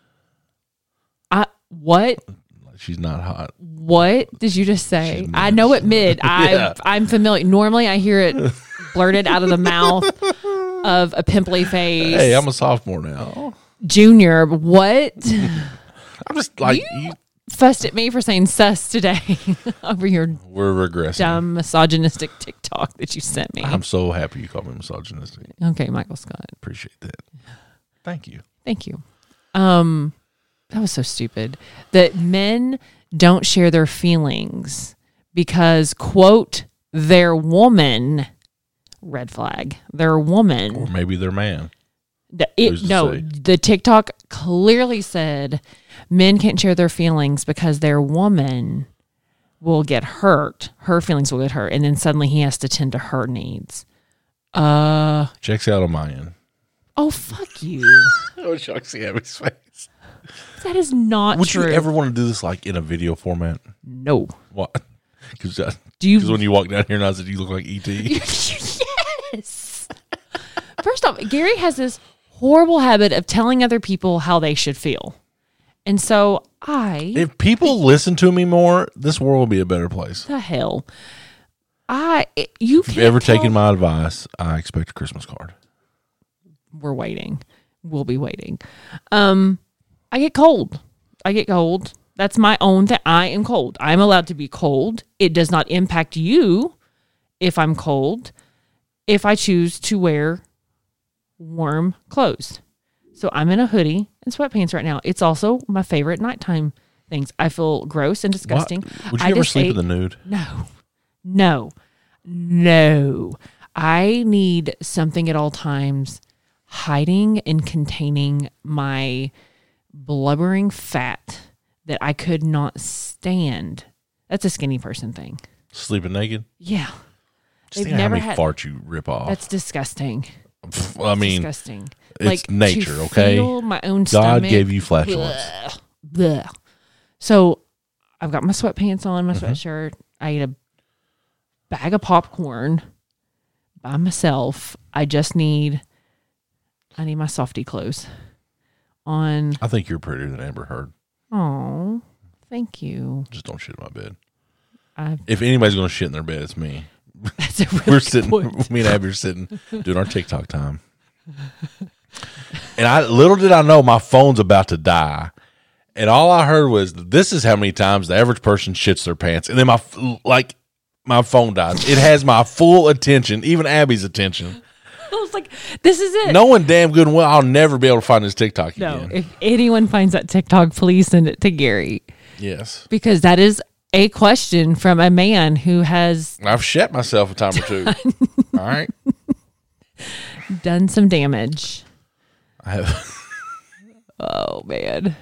I what? Like, she's not hot. What did you just say? She's I mid. know it mid. Yeah. I I'm familiar. Normally, I hear it blurted out of the mouth of a pimply face. Hey, I'm a sophomore now. Junior. What? I'm just like You- you, Fussed at me for saying sus today over your we're regressing. dumb misogynistic TikTok that you sent me. I'm so happy you called me misogynistic. Okay, Michael Scott. Appreciate that. Thank you. Thank you. Um, That was so stupid. That men don't share their feelings because, quote, their woman, red flag, their woman. Or maybe their man. The, it, no, say? the TikTok clearly said men can't share their feelings because their woman will get hurt. Her feelings will get hurt. And then suddenly he has to tend to her needs. Uh, Checks out on my end. Oh, fuck you. I wish I could see Abby's face. That is not Would true. Would you ever want to do this like in a video format? No. What? Because uh, when you walk down here and I said you look like E T Yes. First off, Gary has this horrible habit of telling other people how they should feel. And so I... If people listen to me more, this world will be a better place. The hell? I... You If you've ever tell, taken my advice, I expect a Christmas card. We're waiting. We'll be waiting. Um, I get cold. I get cold. That's my own thing. I am cold. I'm allowed to be cold. It does not impact you if I'm cold, if I choose to wear warm clothes. So I'm in a hoodie and sweatpants right now. It's also my favorite nighttime things. I feel gross and disgusting. What? Would you I ever sleep ate, in the nude? No. No. No. I need something at all times hiding and containing my blubbering fat that I could not stand. That's a skinny person thing. Sleeping naked? Yeah. Just think never how many had, farts you rip off. That's disgusting. Well, I mean, disgusting. It's like, nature, to okay? Feel my own God stomach. gave you flatulence. Blech, blech. So I've got my sweatpants on, my mm-hmm. sweatshirt. I ate a bag of popcorn by myself. I just need, I need my softy clothes on. I think you're prettier than Amber Heard. Oh, thank you. Just don't shit in my bed. I've, if anybody's going to shit in their bed, it's me. That's a really We're good sitting, point. me and Abby are sitting doing our TikTok time. And I little did I know my phone's about to die. And all I heard was, this is how many times the average person shits their pants. And then my, like, my phone dies. It has my full attention, even Abby's attention. I was like, this is it. Knowing damn good and well I'll never be able to find this TikTok no, again. If anyone finds that TikTok, please send it to Gary. Yes. Because that is a question from a man who has... I've shat myself a time or two. All right. Done some damage. I have. Oh, man.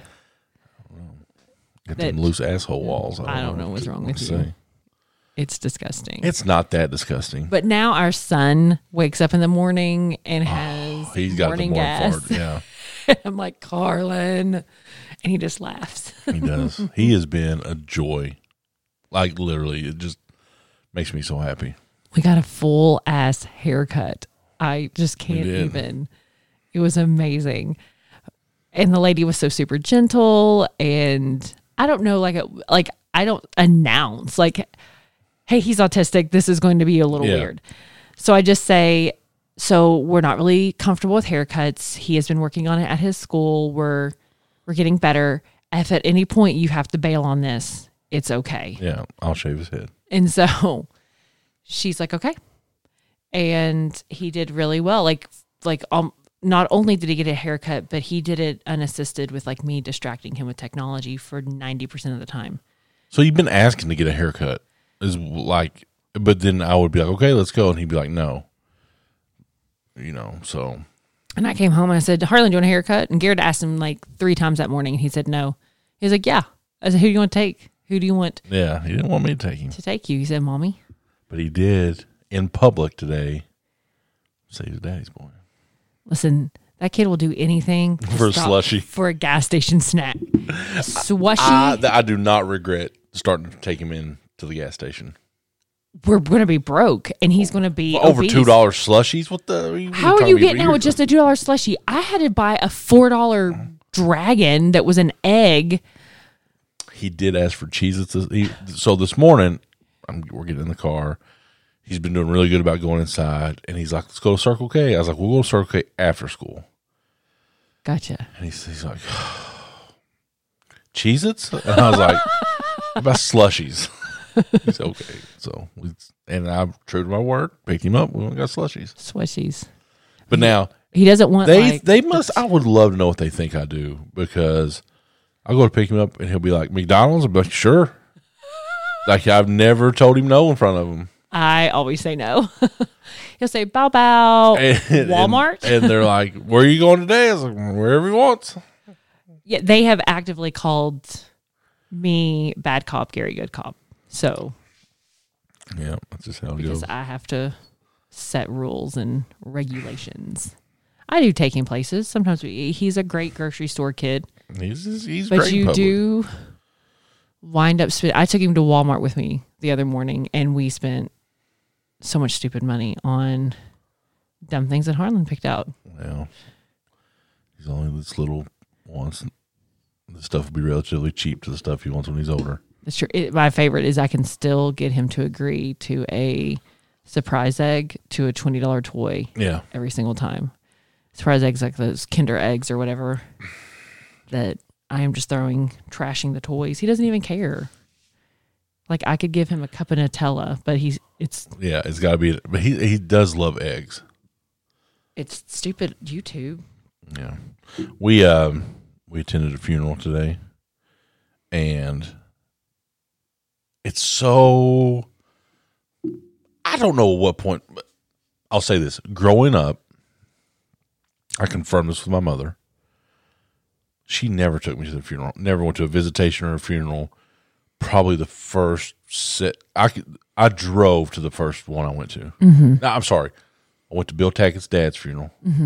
Got them loose asshole walls. I don't, I don't know, know what's wrong with you. Say. It's disgusting. It's not that disgusting. But now our son wakes up in the morning and has oh, he's got morning the gas. Fart, yeah. I'm like, Carlin. And he just laughs. He does. He has been a joy. Like, literally, it just makes me so happy. We got a full ass haircut. I just can't even. It was amazing. And the lady was so super gentle. And I don't know, like, like I don't announce, like, hey, he's autistic. This is going to be a little yeah. weird. So I just say, so we're not really comfortable with haircuts. He has been working on it at his school. We're we're getting better. If at any point you have to bail on this, it's okay. Yeah, I'll shave his head. And so she's like, okay. And he did really well. Like, like um, not only did he get a haircut, but he did it unassisted with like me distracting him with technology for ninety percent of the time. So you've been asking to get a haircut. Is like, but then I would be like, okay, let's go. And he'd be like, no. You know, so. And I came home and I said, Harlan, do you want a haircut? And Garrett asked him like three times that morning. And he said, no. He was like, yeah. I said, who do you want to take? Who do you want? Yeah, he didn't want me to take him. To take you. He said, Mommy. But he did in public today say he's daddy's boy. Listen, that kid will do anything for a slushy. For a gas station snack. Slushy. I, I, I do not regret starting to take him in to the gas station. We're going to be broke, and he's going to be well, over obese. two dollars slushies. What the? Are you How are you getting out with just a two dollar slushie? I had to buy a four dollar dragon that was an egg. He did ask for Cheez-Its. So this morning, I'm, we're getting in the car. He's been doing really good about going inside, and he's like, "Let's go to Circle K." I was like, "We'll go to Circle K after school." Gotcha. And he's, he's like, "Cheez-Its?" And I was like, "What about slushies?" He's okay. So, we, and I'm true to my word. Picked him up. We got slushies. Slushies. But now he doesn't want. They like, they must. I would love to know what they think I do, because I'll go to pick him up, and he'll be like, McDonald's? I'm like, sure. Like, I've never told him no in front of him. I always say no. He'll say, bow, bow, And, Walmart. And, and they're like, where are you going today? I was like, wherever he wants. Yeah, they have actively called me bad cop, Gary good cop. So, yeah, that's just how it because goes. I have to set rules and regulations. I do take him places. Sometimes we, he's a great grocery store kid. He's he's But great in you public. do wind up spending. I took him to Walmart with me the other morning, and we spent so much stupid money on dumb things that Harlan picked out. Well, he's only this little once. The stuff will be relatively cheap to the stuff he wants when he's older. That's true. It, my favorite is I can still get him to agree to a surprise egg to a twenty dollars toy. Yeah. Every single time. Surprise eggs like those Kinder eggs or whatever that I am just throwing, trashing the toys. He doesn't even care. Like, I could give him a cup of Nutella, but he's it's Yeah, it's got to be. But he he does love eggs. it's stupid YouTube. Yeah, we um we attended a funeral today, and it's so. I don't know at what point. But I'll say this: growing up, I confirmed this with my mother. She never took me to the funeral. Never went to a visitation or a funeral. Probably the first set. I could, I drove to the first one I went to. Mm-hmm. No, I'm sorry. I went to Bill Tackett's dad's funeral. Mm-hmm.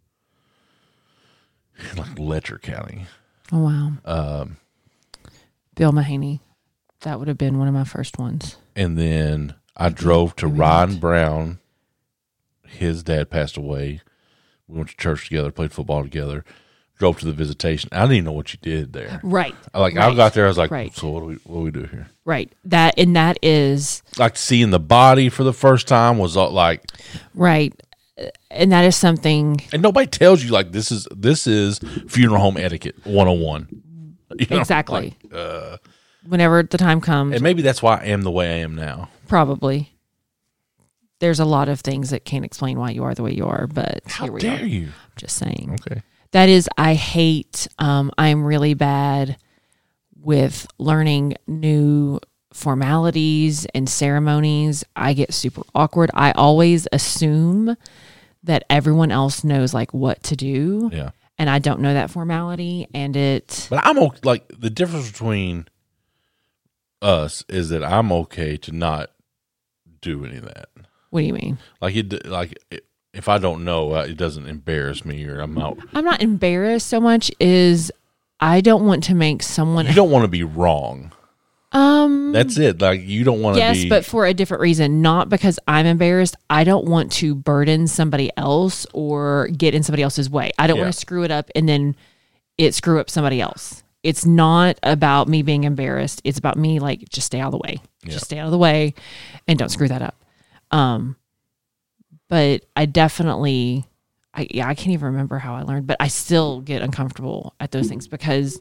In like Letcher County. Oh, wow. Um, Bill Mahaney. That would have been one of my first ones. and then I drove to Ryan Brown. His dad passed away. We went to church together, played football together. Drove to the visitation. I didn't even know what you did there. Right. I like right. I got there. I was like, right. so what do we what do we do here? Right. That and that is Like seeing the body for the first time was all like right, and that is something. And nobody tells you like this is this is funeral home etiquette one oh one. You know? Exactly. Like, uh, Whenever the time comes, and maybe that's why I am the way I am now. probably. There's a lot of things that can't explain why you are the way you are, but How here we dare are. you? I'm just saying. Okay. That is, I hate, um, I'm really bad with learning new formalities and ceremonies. I get super awkward. I always assume that everyone else knows like what to do. Yeah. And I don't know that formality. And it, But I'm okay, like the difference between us is that I'm okay to not do any of that. what do you mean? Like it, like it, if I don't know, uh, it doesn't embarrass me, or I'm out. I'm not embarrassed so much is I don't want to make someone, You don't want to be wrong. um, That's it. Like you don't want to yes, be. but for a different reason, not because I'm embarrassed. I don't want to burden somebody else or get in somebody else's way. I don't Yeah. want to screw it up and then it screw up somebody else. It's not about me being embarrassed. It's about me like just stay out of the way. Yeah. Just stay out of the way and don't screw that up. Um, but I definitely, I yeah, I can't even remember how I learned, but I still get uncomfortable at those things because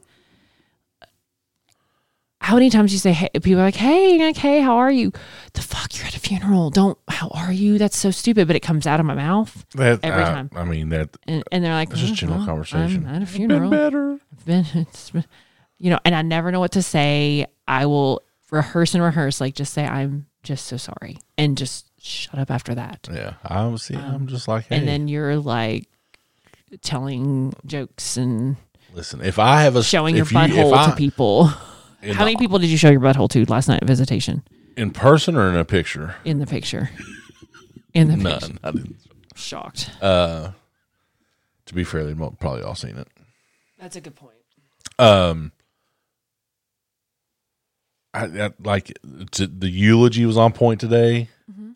how many times you say, hey, people are like, hey, like, hey, how are you? The fuck, you're at a funeral. Don't, how are you? That's so stupid, but it comes out of my mouth that, every I, time. I mean that. And, and they're like, It's just "Oh, general well, conversation. I'm at a It's funeral. been better. I've been, it's been, you know, and I never know what to say. I will rehearse and rehearse, like just say, I'm just so sorry. And just shut up after that. Yeah, I'm see. I'm just like, hey, And then you're like telling jokes and listen. If I have a showing your if you- if butthole I- to people. in How the- many people did you show your butthole to last night at visitation? in person or in a picture? In the picture. In the picture. None. I didn't. Shocked. Uh, to be fair, they've probably all seen it. That's a good point. Um, I, I like to, the eulogy was on point today. Mm-hmm.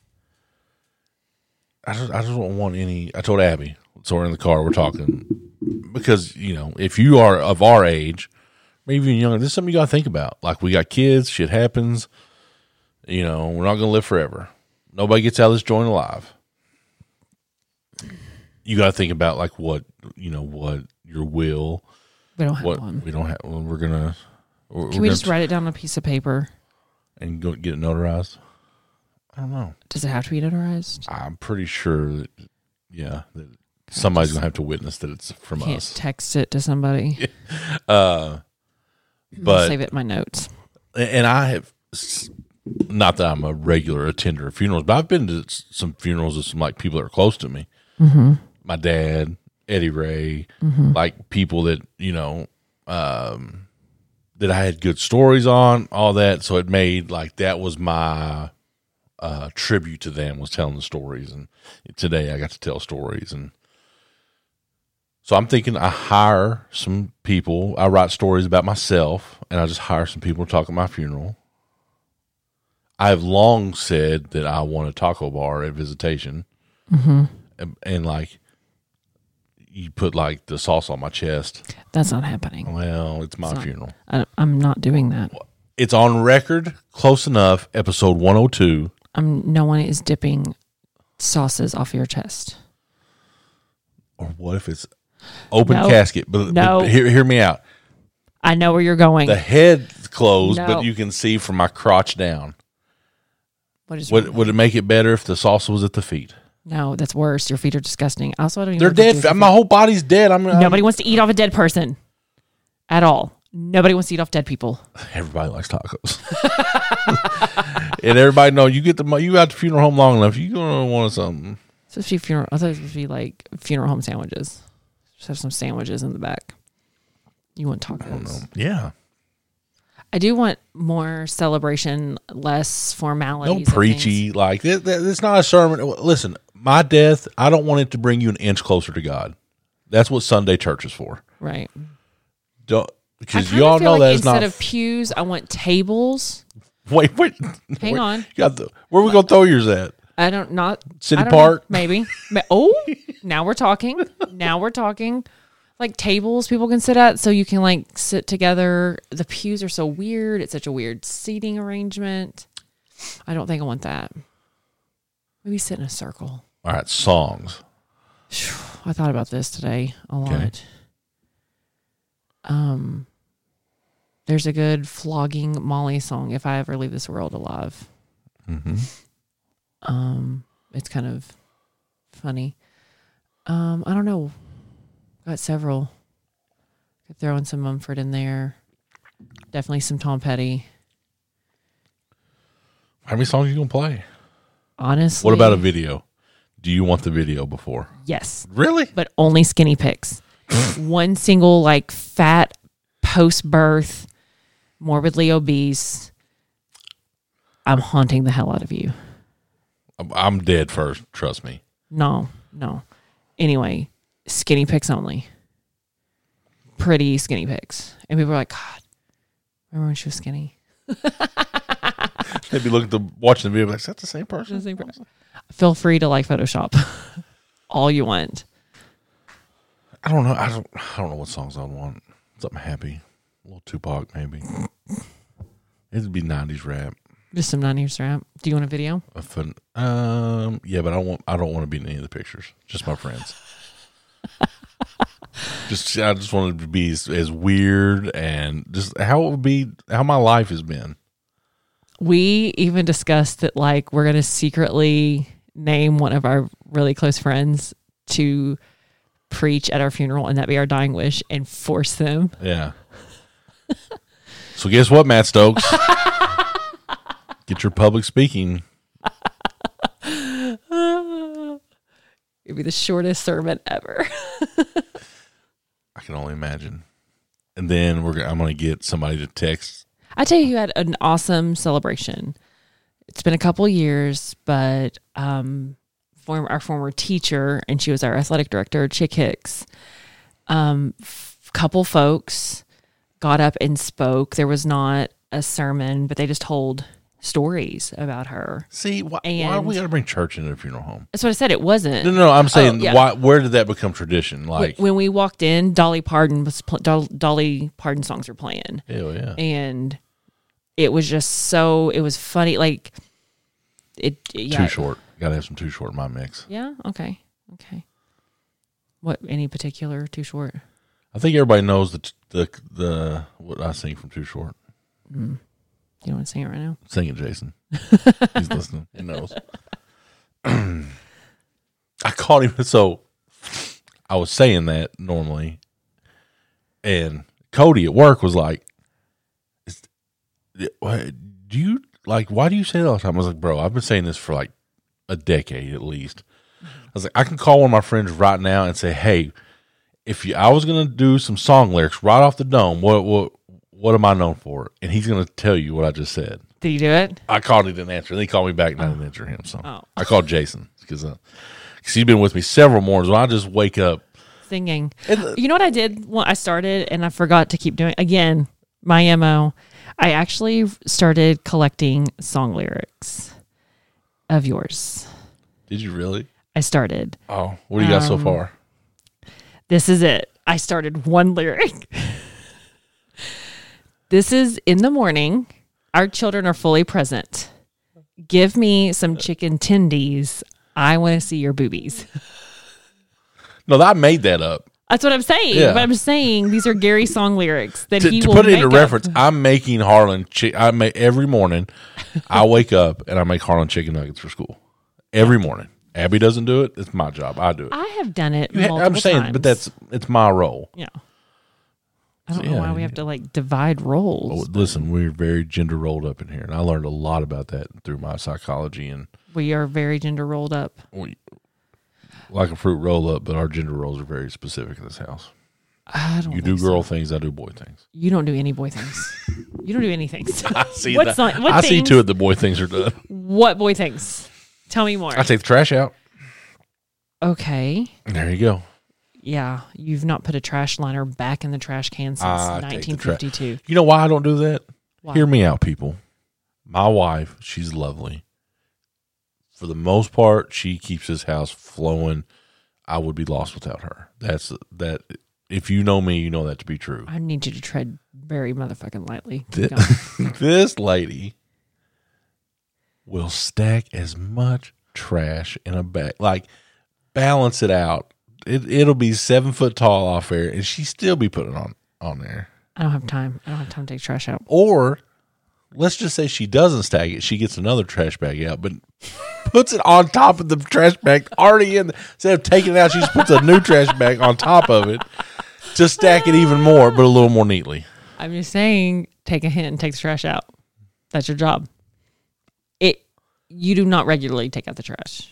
I just I just don't want any. I told Abby, so we're in the car, we're talking because you know if you are of our age, maybe even younger, this is something you got to think about. Like we got kids, shit happens. You know, we're not gonna live forever. Nobody gets out of this joint alive. You got to think about like what you know, what your will. We don't have What one. we don't have. Well, we're gonna. We're, Can we're we gonna just write it down on a piece of paper? and go get it notarized? I don't know. Does it have to be notarized? I'm pretty sure that yeah, that somebody's gonna have to witness that it's from Can't us. text it to somebody. Uh, But save it in my notes. And I have, not that I'm a regular attender of funerals, but I've been to some funerals of some like people that are close to me. Mm-hmm. My dad, Eddie Ray, Mm-hmm. like people that, you know, um, that I had good stories on, all that. So it made like that was my uh, tribute to them, was telling the stories. And today I got to tell stories. And so I'm thinking I hire some people. I write stories about myself, and I just hire some people to talk at my funeral. I've long said that I want a taco bar at Visitation. Mm-hmm. And, and like, you put like the sauce on my chest. That's not happening. Well, it's my It's not- funeral. I, I'm not doing that. It's on record, close enough, episode one oh two. I'm, no one is dipping sauces off your chest. Or what if it's open No. casket? But, No. but hear, hear me out. I know where you're going. The head's closed, No. but you can see from my crotch down. What is Would, wrong? would it make it better if the sauce was at the feet? No, that's worse. Your feet are disgusting. Also, I don't even They're know what to do dead. with your My feet. whole body's dead. I'm, I'm Nobody wants to eat off a dead person at all. Nobody wants to eat off dead people. Everybody likes tacos, and everybody know you get the you got the funeral home long enough. You gonna want something. Especially funeral. I thought it was supposed to be like funeral home sandwiches. Just have some sandwiches in the back. You want tacos? I don't know. Yeah, I do want more celebration, less formalities. no of preachy. things. Like it, it's not a sermon. Listen, my death. I don't want it to bring you an inch closer to God. That's what Sunday church is for. Right. Don't I because kinda you all feel know like that it's instead not. of pews, I want tables. Wait, wait. Hang wait. on. You got the, where we gonna throw yours at? I don't not City I don't know, Park? maybe. Ma- Oh, now we're talking. Now we're talking. Like tables people can sit at, so you can like sit together. The pews are so weird. It's such a weird seating arrangement. I don't think I want that. Maybe sit in a circle. All right, songs. I thought about this today a lot. Okay. Um, there's a good flogging Molly song. If I ever leave this world alive. Mm-hmm. Um, it's kind of funny. Um, I don't know. Got several. Could throw in some Mumford in there. Definitely some Tom Petty. How many songs are you gonna play? Honestly. What about a video? Do you want the video before? Yes. Really? But only skinny pics. One single, like, fat, post-birth, morbidly obese. I'm haunting the hell out of you. I'm- I'm dead first. Trust me. No, no. Anyway, skinny pics only. Pretty skinny pics. And people are like, God, remember when she was skinny? They'd be looking at the watching the video, like, is that the same person? The same person. Feel free to like Photoshop all you want. I don't know. I don't. I don't know what songs I want. Something happy, a little Tupac maybe. It'd be nineties rap. Just some nineties rap. Do you want a video? A fun, um, yeah, but I don't want. I don't want to be in any of the pictures. Just my friends. just I just wanted to be as, as weird and just how it would be. How my life has been. We even discussed that, like, we're going to secretly name one of our really close friends to preach at our funeral, and that be our dying wish, and force them. Yeah. So guess what, Matt Stokes? Get your public speaking. It'd be the shortest sermon ever. I can only imagine. And then we're. gonna- I'm going to get somebody to text. I tell you, you had an awesome celebration. It's been a couple years, but um, form, our former teacher, and she was our athletic director, Chick Hicks. Um, f- couple folks got up and spoke. There was not a sermon, but they just told stories about her. See, why, why do And- we got to bring church into a funeral home? That's what I said. It wasn't. No, no, no I'm saying, Oh, yeah. why? Where did that become tradition? Like, when we walked in, Dolly Parton was pl- Dol- Dolly Parton songs were playing. hell yeah. And it was just so, it was funny. Like, it, yeah. Too short. Got to have some too short in my mix. Yeah. Okay. Okay. What, any particular too short? I think everybody knows the the the what I sing from Too Short. Mm. You don't want to sing it right now? Sing it, Jason. He's listening. He knows. I caught him. So I was saying that normally, and Cody at work was like, What, do you like? Why do you say that all the time? I was like, bro, I've been saying this for like a decade at least. I was like, I can call one of my friends right now and say, hey, if you, I was gonna do some song lyrics right off the dome, what what what am I known for? And he's gonna tell you what I just said. Did you do it? I called, he didn't answer. Then he called me back, and oh. I didn't answer him. So oh. I called Jason because uh, he's been with me several mornings. When I just wake up singing. You know what I did? Well, I started and I forgot to keep doing again. My M O. I actually started collecting song lyrics of yours. Did you really? I started. Oh, what do you got um, so far? This is it. I started one lyric. This is in the morning. Our children are fully present. Give me some chicken tendies. I want to see your boobies. No, I made that up. That's what I'm saying. Yeah. But I'm saying these are Gary's song lyrics that to, he to will put it make into up. reference, I'm making Harlan. Chi- I make every morning. I wake up and I make Harlan chicken nuggets for school every morning. Abby doesn't do it. It's my job. I do it. I have done it. You multiple ha- I'm saying, times. but that's it's my role. Yeah. I don't So, know yeah, why we yeah. have to like divide roles. Oh, listen, we're very gender rolled up in here, and I learned a lot about that through my psychology. And We are very gender rolled up. we, like a fruit roll up, but our gender roles are very specific in this house. I don't. You do think girl so. things, I do boy things. You don't do any boy things. You don't do anything. I see What's that. not- what I see things? to it the boy things are done. What boy things? Tell me more. I take the trash out. Okay. There you go. Yeah, you've not put a trash liner back in the trash can since I take the nineteen tra- fifty-two. You know why I don't do that? Why? Hear me out, people. My wife, she's lovely. For the most part, she keeps this house flowing. I would be lost without her. That's that. If you know me, you know that to be true. I need you to tread very motherfucking lightly. Keep This, going. this lady will stack as much trash in a bag, like balance it out. It, it'll be seven foot tall off there, and she still be putting it on on there. I don't have time. I don't have time to take trash out. Or let's just say she doesn't stack it. She gets another trash bag out, but puts it on top of the trash bag already in. The, instead of taking it out, she just puts a new trash bag on top of it to stack it even more, but a little more neatly. I'm just saying, take a hint and take the trash out. That's your job. It. You do not regularly take out the trash.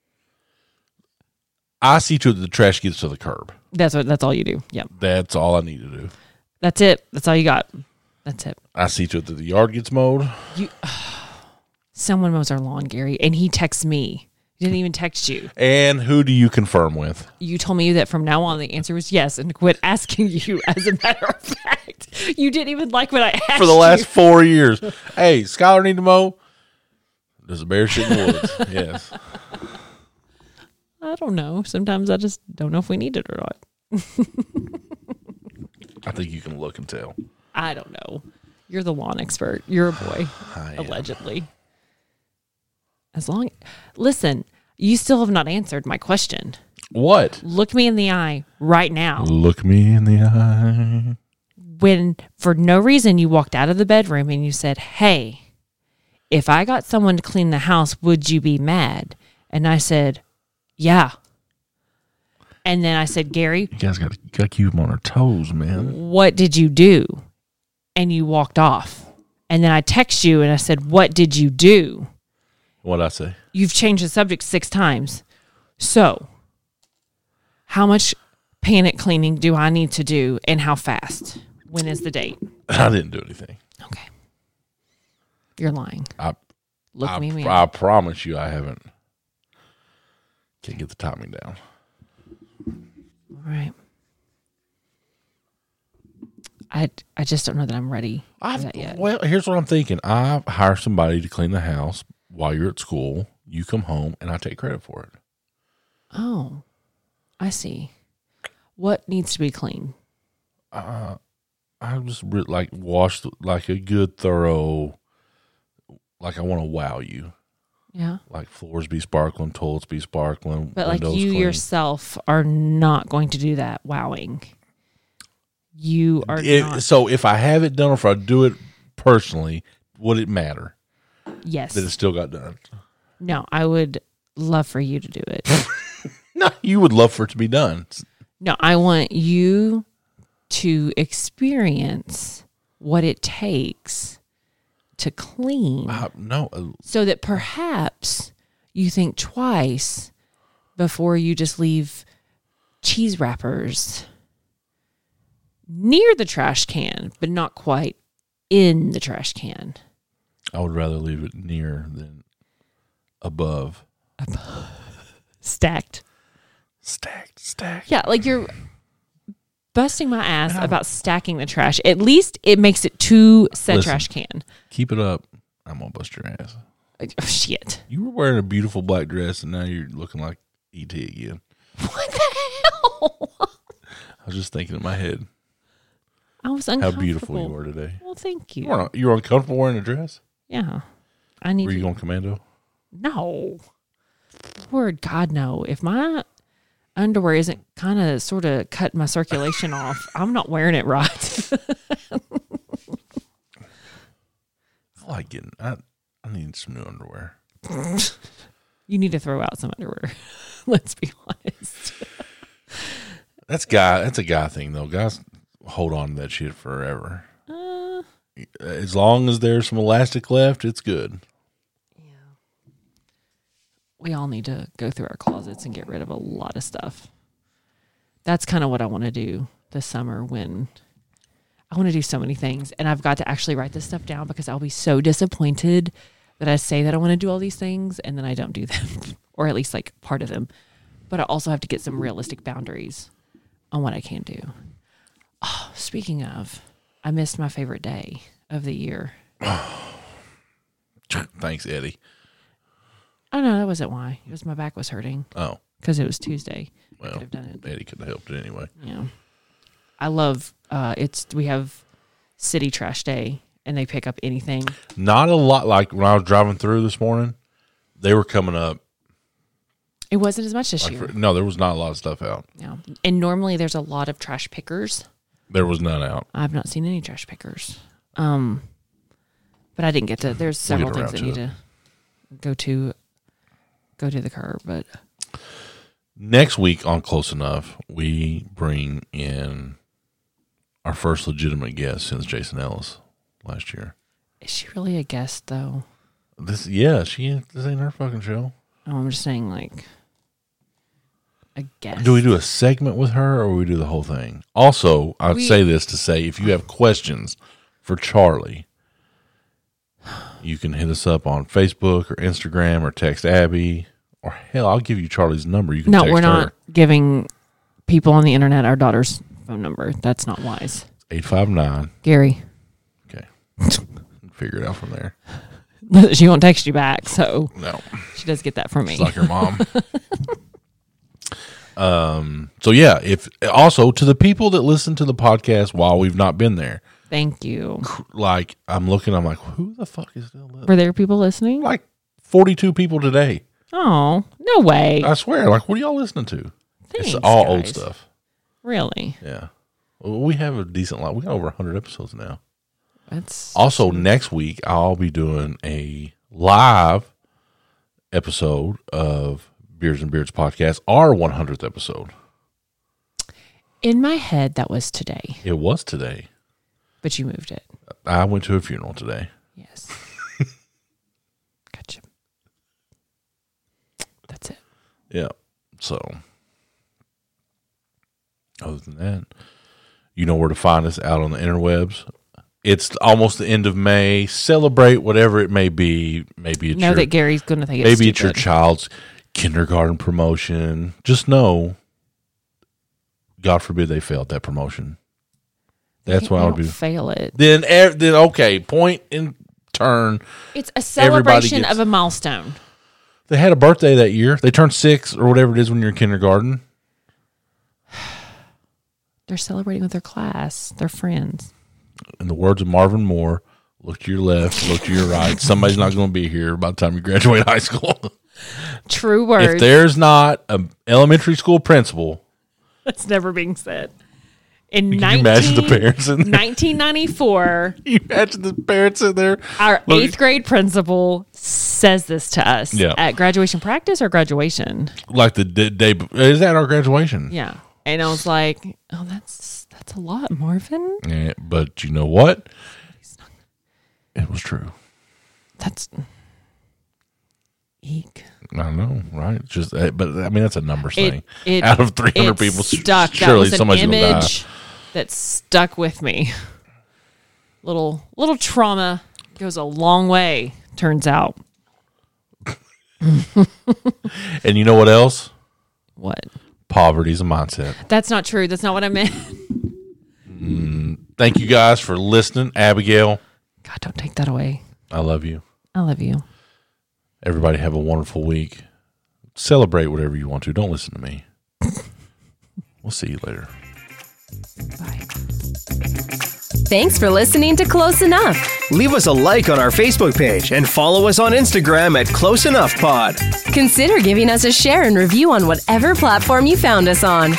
I see to it that the trash gets to the curb. That's what. That's all you do. Yep. That's all I need to do. That's it. That's all you got. That's it. I see to it that the yard gets mowed. You. Someone mows our lawn, Gary, and he texts me. He didn't even text you. And who do you confirm with? You told me that from now on the answer was yes, and quit asking you. As a matter of fact, you didn't even like what I asked For the last you. four years. Hey, Skylar need to mow? Does a bear shit in the woods? Yes. I don't know. Sometimes I just don't know if we need it or not. I think you can look and tell. I don't know. You're the lawn expert. You're a boy, I am. allegedly. As long, listen, you still have not answered my question. What? Look me in the eye right now. Look me in the eye. When, for no reason, you walked out of the bedroom and you said, "Hey, if I got someone to clean the house, would you be mad?" And I said, "Yeah." And then I said, "Gary, You guys got to keep them on their toes, man. what did you do?" And you walked off. And then I text you and I said, "What did you do?" What'd I say? You've changed the subject six times. So, how much panic cleaning do I need to do and how fast? When is the date? I didn't do anything. Okay. You're lying. I, Look I, me in the I eye. promise you I haven't. Can't get the timing down. All right. I, I just don't know that I'm ready for I've, that yet. Well, here's what I'm thinking. I hire somebody to clean the house while you're at school. You come home, and I take credit for it. Oh, I see. What needs to be clean? Uh, I just re- like wash the- like a good thorough. Like I want to wow you. Yeah. Like floors be sparkling, toilets be sparkling, But like windows you clean. yourself are not going to do that wowing. You are It- not. So if I have it done or if I do it personally, would it matter Yes. that it still got done? No, I would love for you to do it. No, you would love for it to be done. No, I want you to experience what it takes to clean. Uh, no. uh, So that perhaps you think twice before you just leave cheese wrappers near the trash can, but not quite in the trash can. I would rather leave it near than above. Stacked. Stacked, stacked. Yeah, like you're busting my ass about stacking the trash. At least it makes it to said Listen. trash can. Keep it up. I'm going to bust your ass. Like, oh, shit. You were wearing a beautiful black dress, and now you're looking like E T again. What the hell? I was just thinking in my head I was how uncomfortable. beautiful you were today. Well, thank you. You were, you were uncomfortable wearing a dress? Yeah. I need Were you to- going commando? No. Lord God, no. If my underwear isn't kind of sort of cutting my circulation off, I'm not wearing it right. I like getting, I, I need some new underwear. You need to throw out some underwear. Let's be honest. That's guy. That's a guy thing, though. Guys hold on to that shit forever. Uh, As long as there's some elastic left, it's good. we all need to go through our closets and get rid of a lot of stuff. That's kind of what I want to do this summer when I want to do so many things. And I've got to actually write this stuff down because I'll be so disappointed that I say that I want to do all these things and then I don't do them, or at least like part of them. But I also have to get some realistic boundaries on what I can do. Oh, speaking of, I missed my favorite day of the year. Thanks, Eddie. Oh, no, that wasn't why. It was my back was hurting Oh, because it was Tuesday. I well, could have done it. Eddie could have helped it anyway. Yeah. I love, uh, it's, we have City Trash Day and they pick up anything. Not a lot. Like when I was driving through this morning, they were coming up. It wasn't as much this Like year. for, no, there was not a lot of stuff out. Yeah. And normally there's a lot of trash pickers. There was none out. I've not seen any trash pickers. Um, but I didn't get to, there's We'll several get things that around need to to go to, go to the curb, but Next week on Close Enough, we bring in our first legitimate guest since Jason Ellis last year. is she really a guest though? This, yeah, she. This ain't her fucking show. Oh, I'm just saying like a guest. Do we do a segment with her, or we do the whole thing? Also, I'd We- say this to say, if you have questions for Charlie, you can hit us up on Facebook or Instagram or text Abby. Or hell, I'll give you Charlie's number. You can No, text we're not her. giving people on the internet our daughter's phone number. That's not wise. eight five nine. Gary, Okay. Figure it out from there. she won't text you back, so No. she does get that from me. It's like her mom. um. So yeah, if also to the people that listen to the podcast while we've not been there, Thank you. like I'm looking, I'm like, who the fuck is still listening? Were there people listening? Like forty-two people today. Oh, no way. I swear. Like, what are y'all listening to? Thanks, it's all old guys. stuff. Really? Yeah. Well, we have a decent lot. We got over one hundred episodes now. That's Also, next week, I'll be doing a live episode of Beers and Beards podcast, our one hundredth episode. in my head. That was today, It was today. but you moved it. I went to a funeral today. Yes. Gotcha. That's it. Yeah. So, other than that, you know where to find us out on the interwebs. It's almost the end of May. Celebrate whatever it may be. Maybe it's Know your, that Gary's going to think it's maybe it's your stupid. child's kindergarten promotion. Just know, God forbid they failed that promotion. That's You what I would don't be. fail it. Then, ev- then okay. Point and turn. It's a Everybody celebration gets- of a milestone. They had a birthday that year. They turned six or whatever it is when you're in kindergarten. They're celebrating with their class, their friends. In the words of Marvin Moore, look to your left, look to your right. Somebody's not going to be here by the time you graduate high school. True words. If there's not an elementary school principal, That's never being said. In Can you imagine the parents in there? nineteen ninety-four, you imagine the parents in there. our Look- eighth grade principal says this to us Yeah. at graduation practice or graduation. Like the d- day, is that our graduation? Yeah. And I was like, oh, that's that's a lot, Marvin. Yeah, but you know what? It was true. That's eek. I don't know, right? Just, uh, but I mean, that's a numbers It- thing. it- Out of three hundred it people, stuck. surely that was an somebody's going to die. image that stuck with me. Little little trauma goes a long way, turns out. And you know what else? What? Poverty's a mindset. That's not true. That's not what I meant. Mm, thank you guys for listening. Abigail, God, don't take that away. I love you. I love you. Everybody have a wonderful week. Celebrate whatever you want to. Don't listen to me. We'll see you later. Bye. Thanks for listening to Close Enough. Leave us a like on our Facebook page and follow us on Instagram at Close Enough Pod. Consider giving us a share and review on whatever platform you found us on.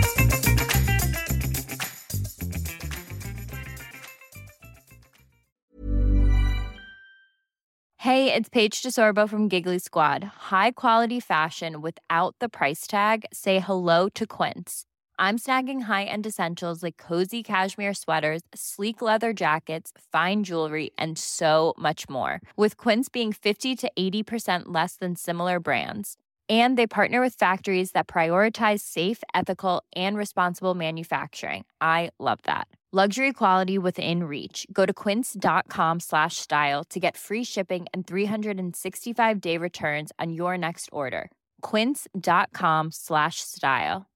Hey, it's Paige DeSorbo from Giggly Squad. High quality fashion without the price tag. Say hello to Quince. I'm snagging high-end essentials like cozy cashmere sweaters, sleek leather jackets, fine jewelry, and so much more. With Quince being fifty to eighty percent less than similar brands. And they partner with factories that prioritize safe, ethical, and responsible manufacturing. I love that. Luxury quality within reach. Go to quince.com slash style to get free shipping and three sixty-five day returns on your next order. Quince.com slash style.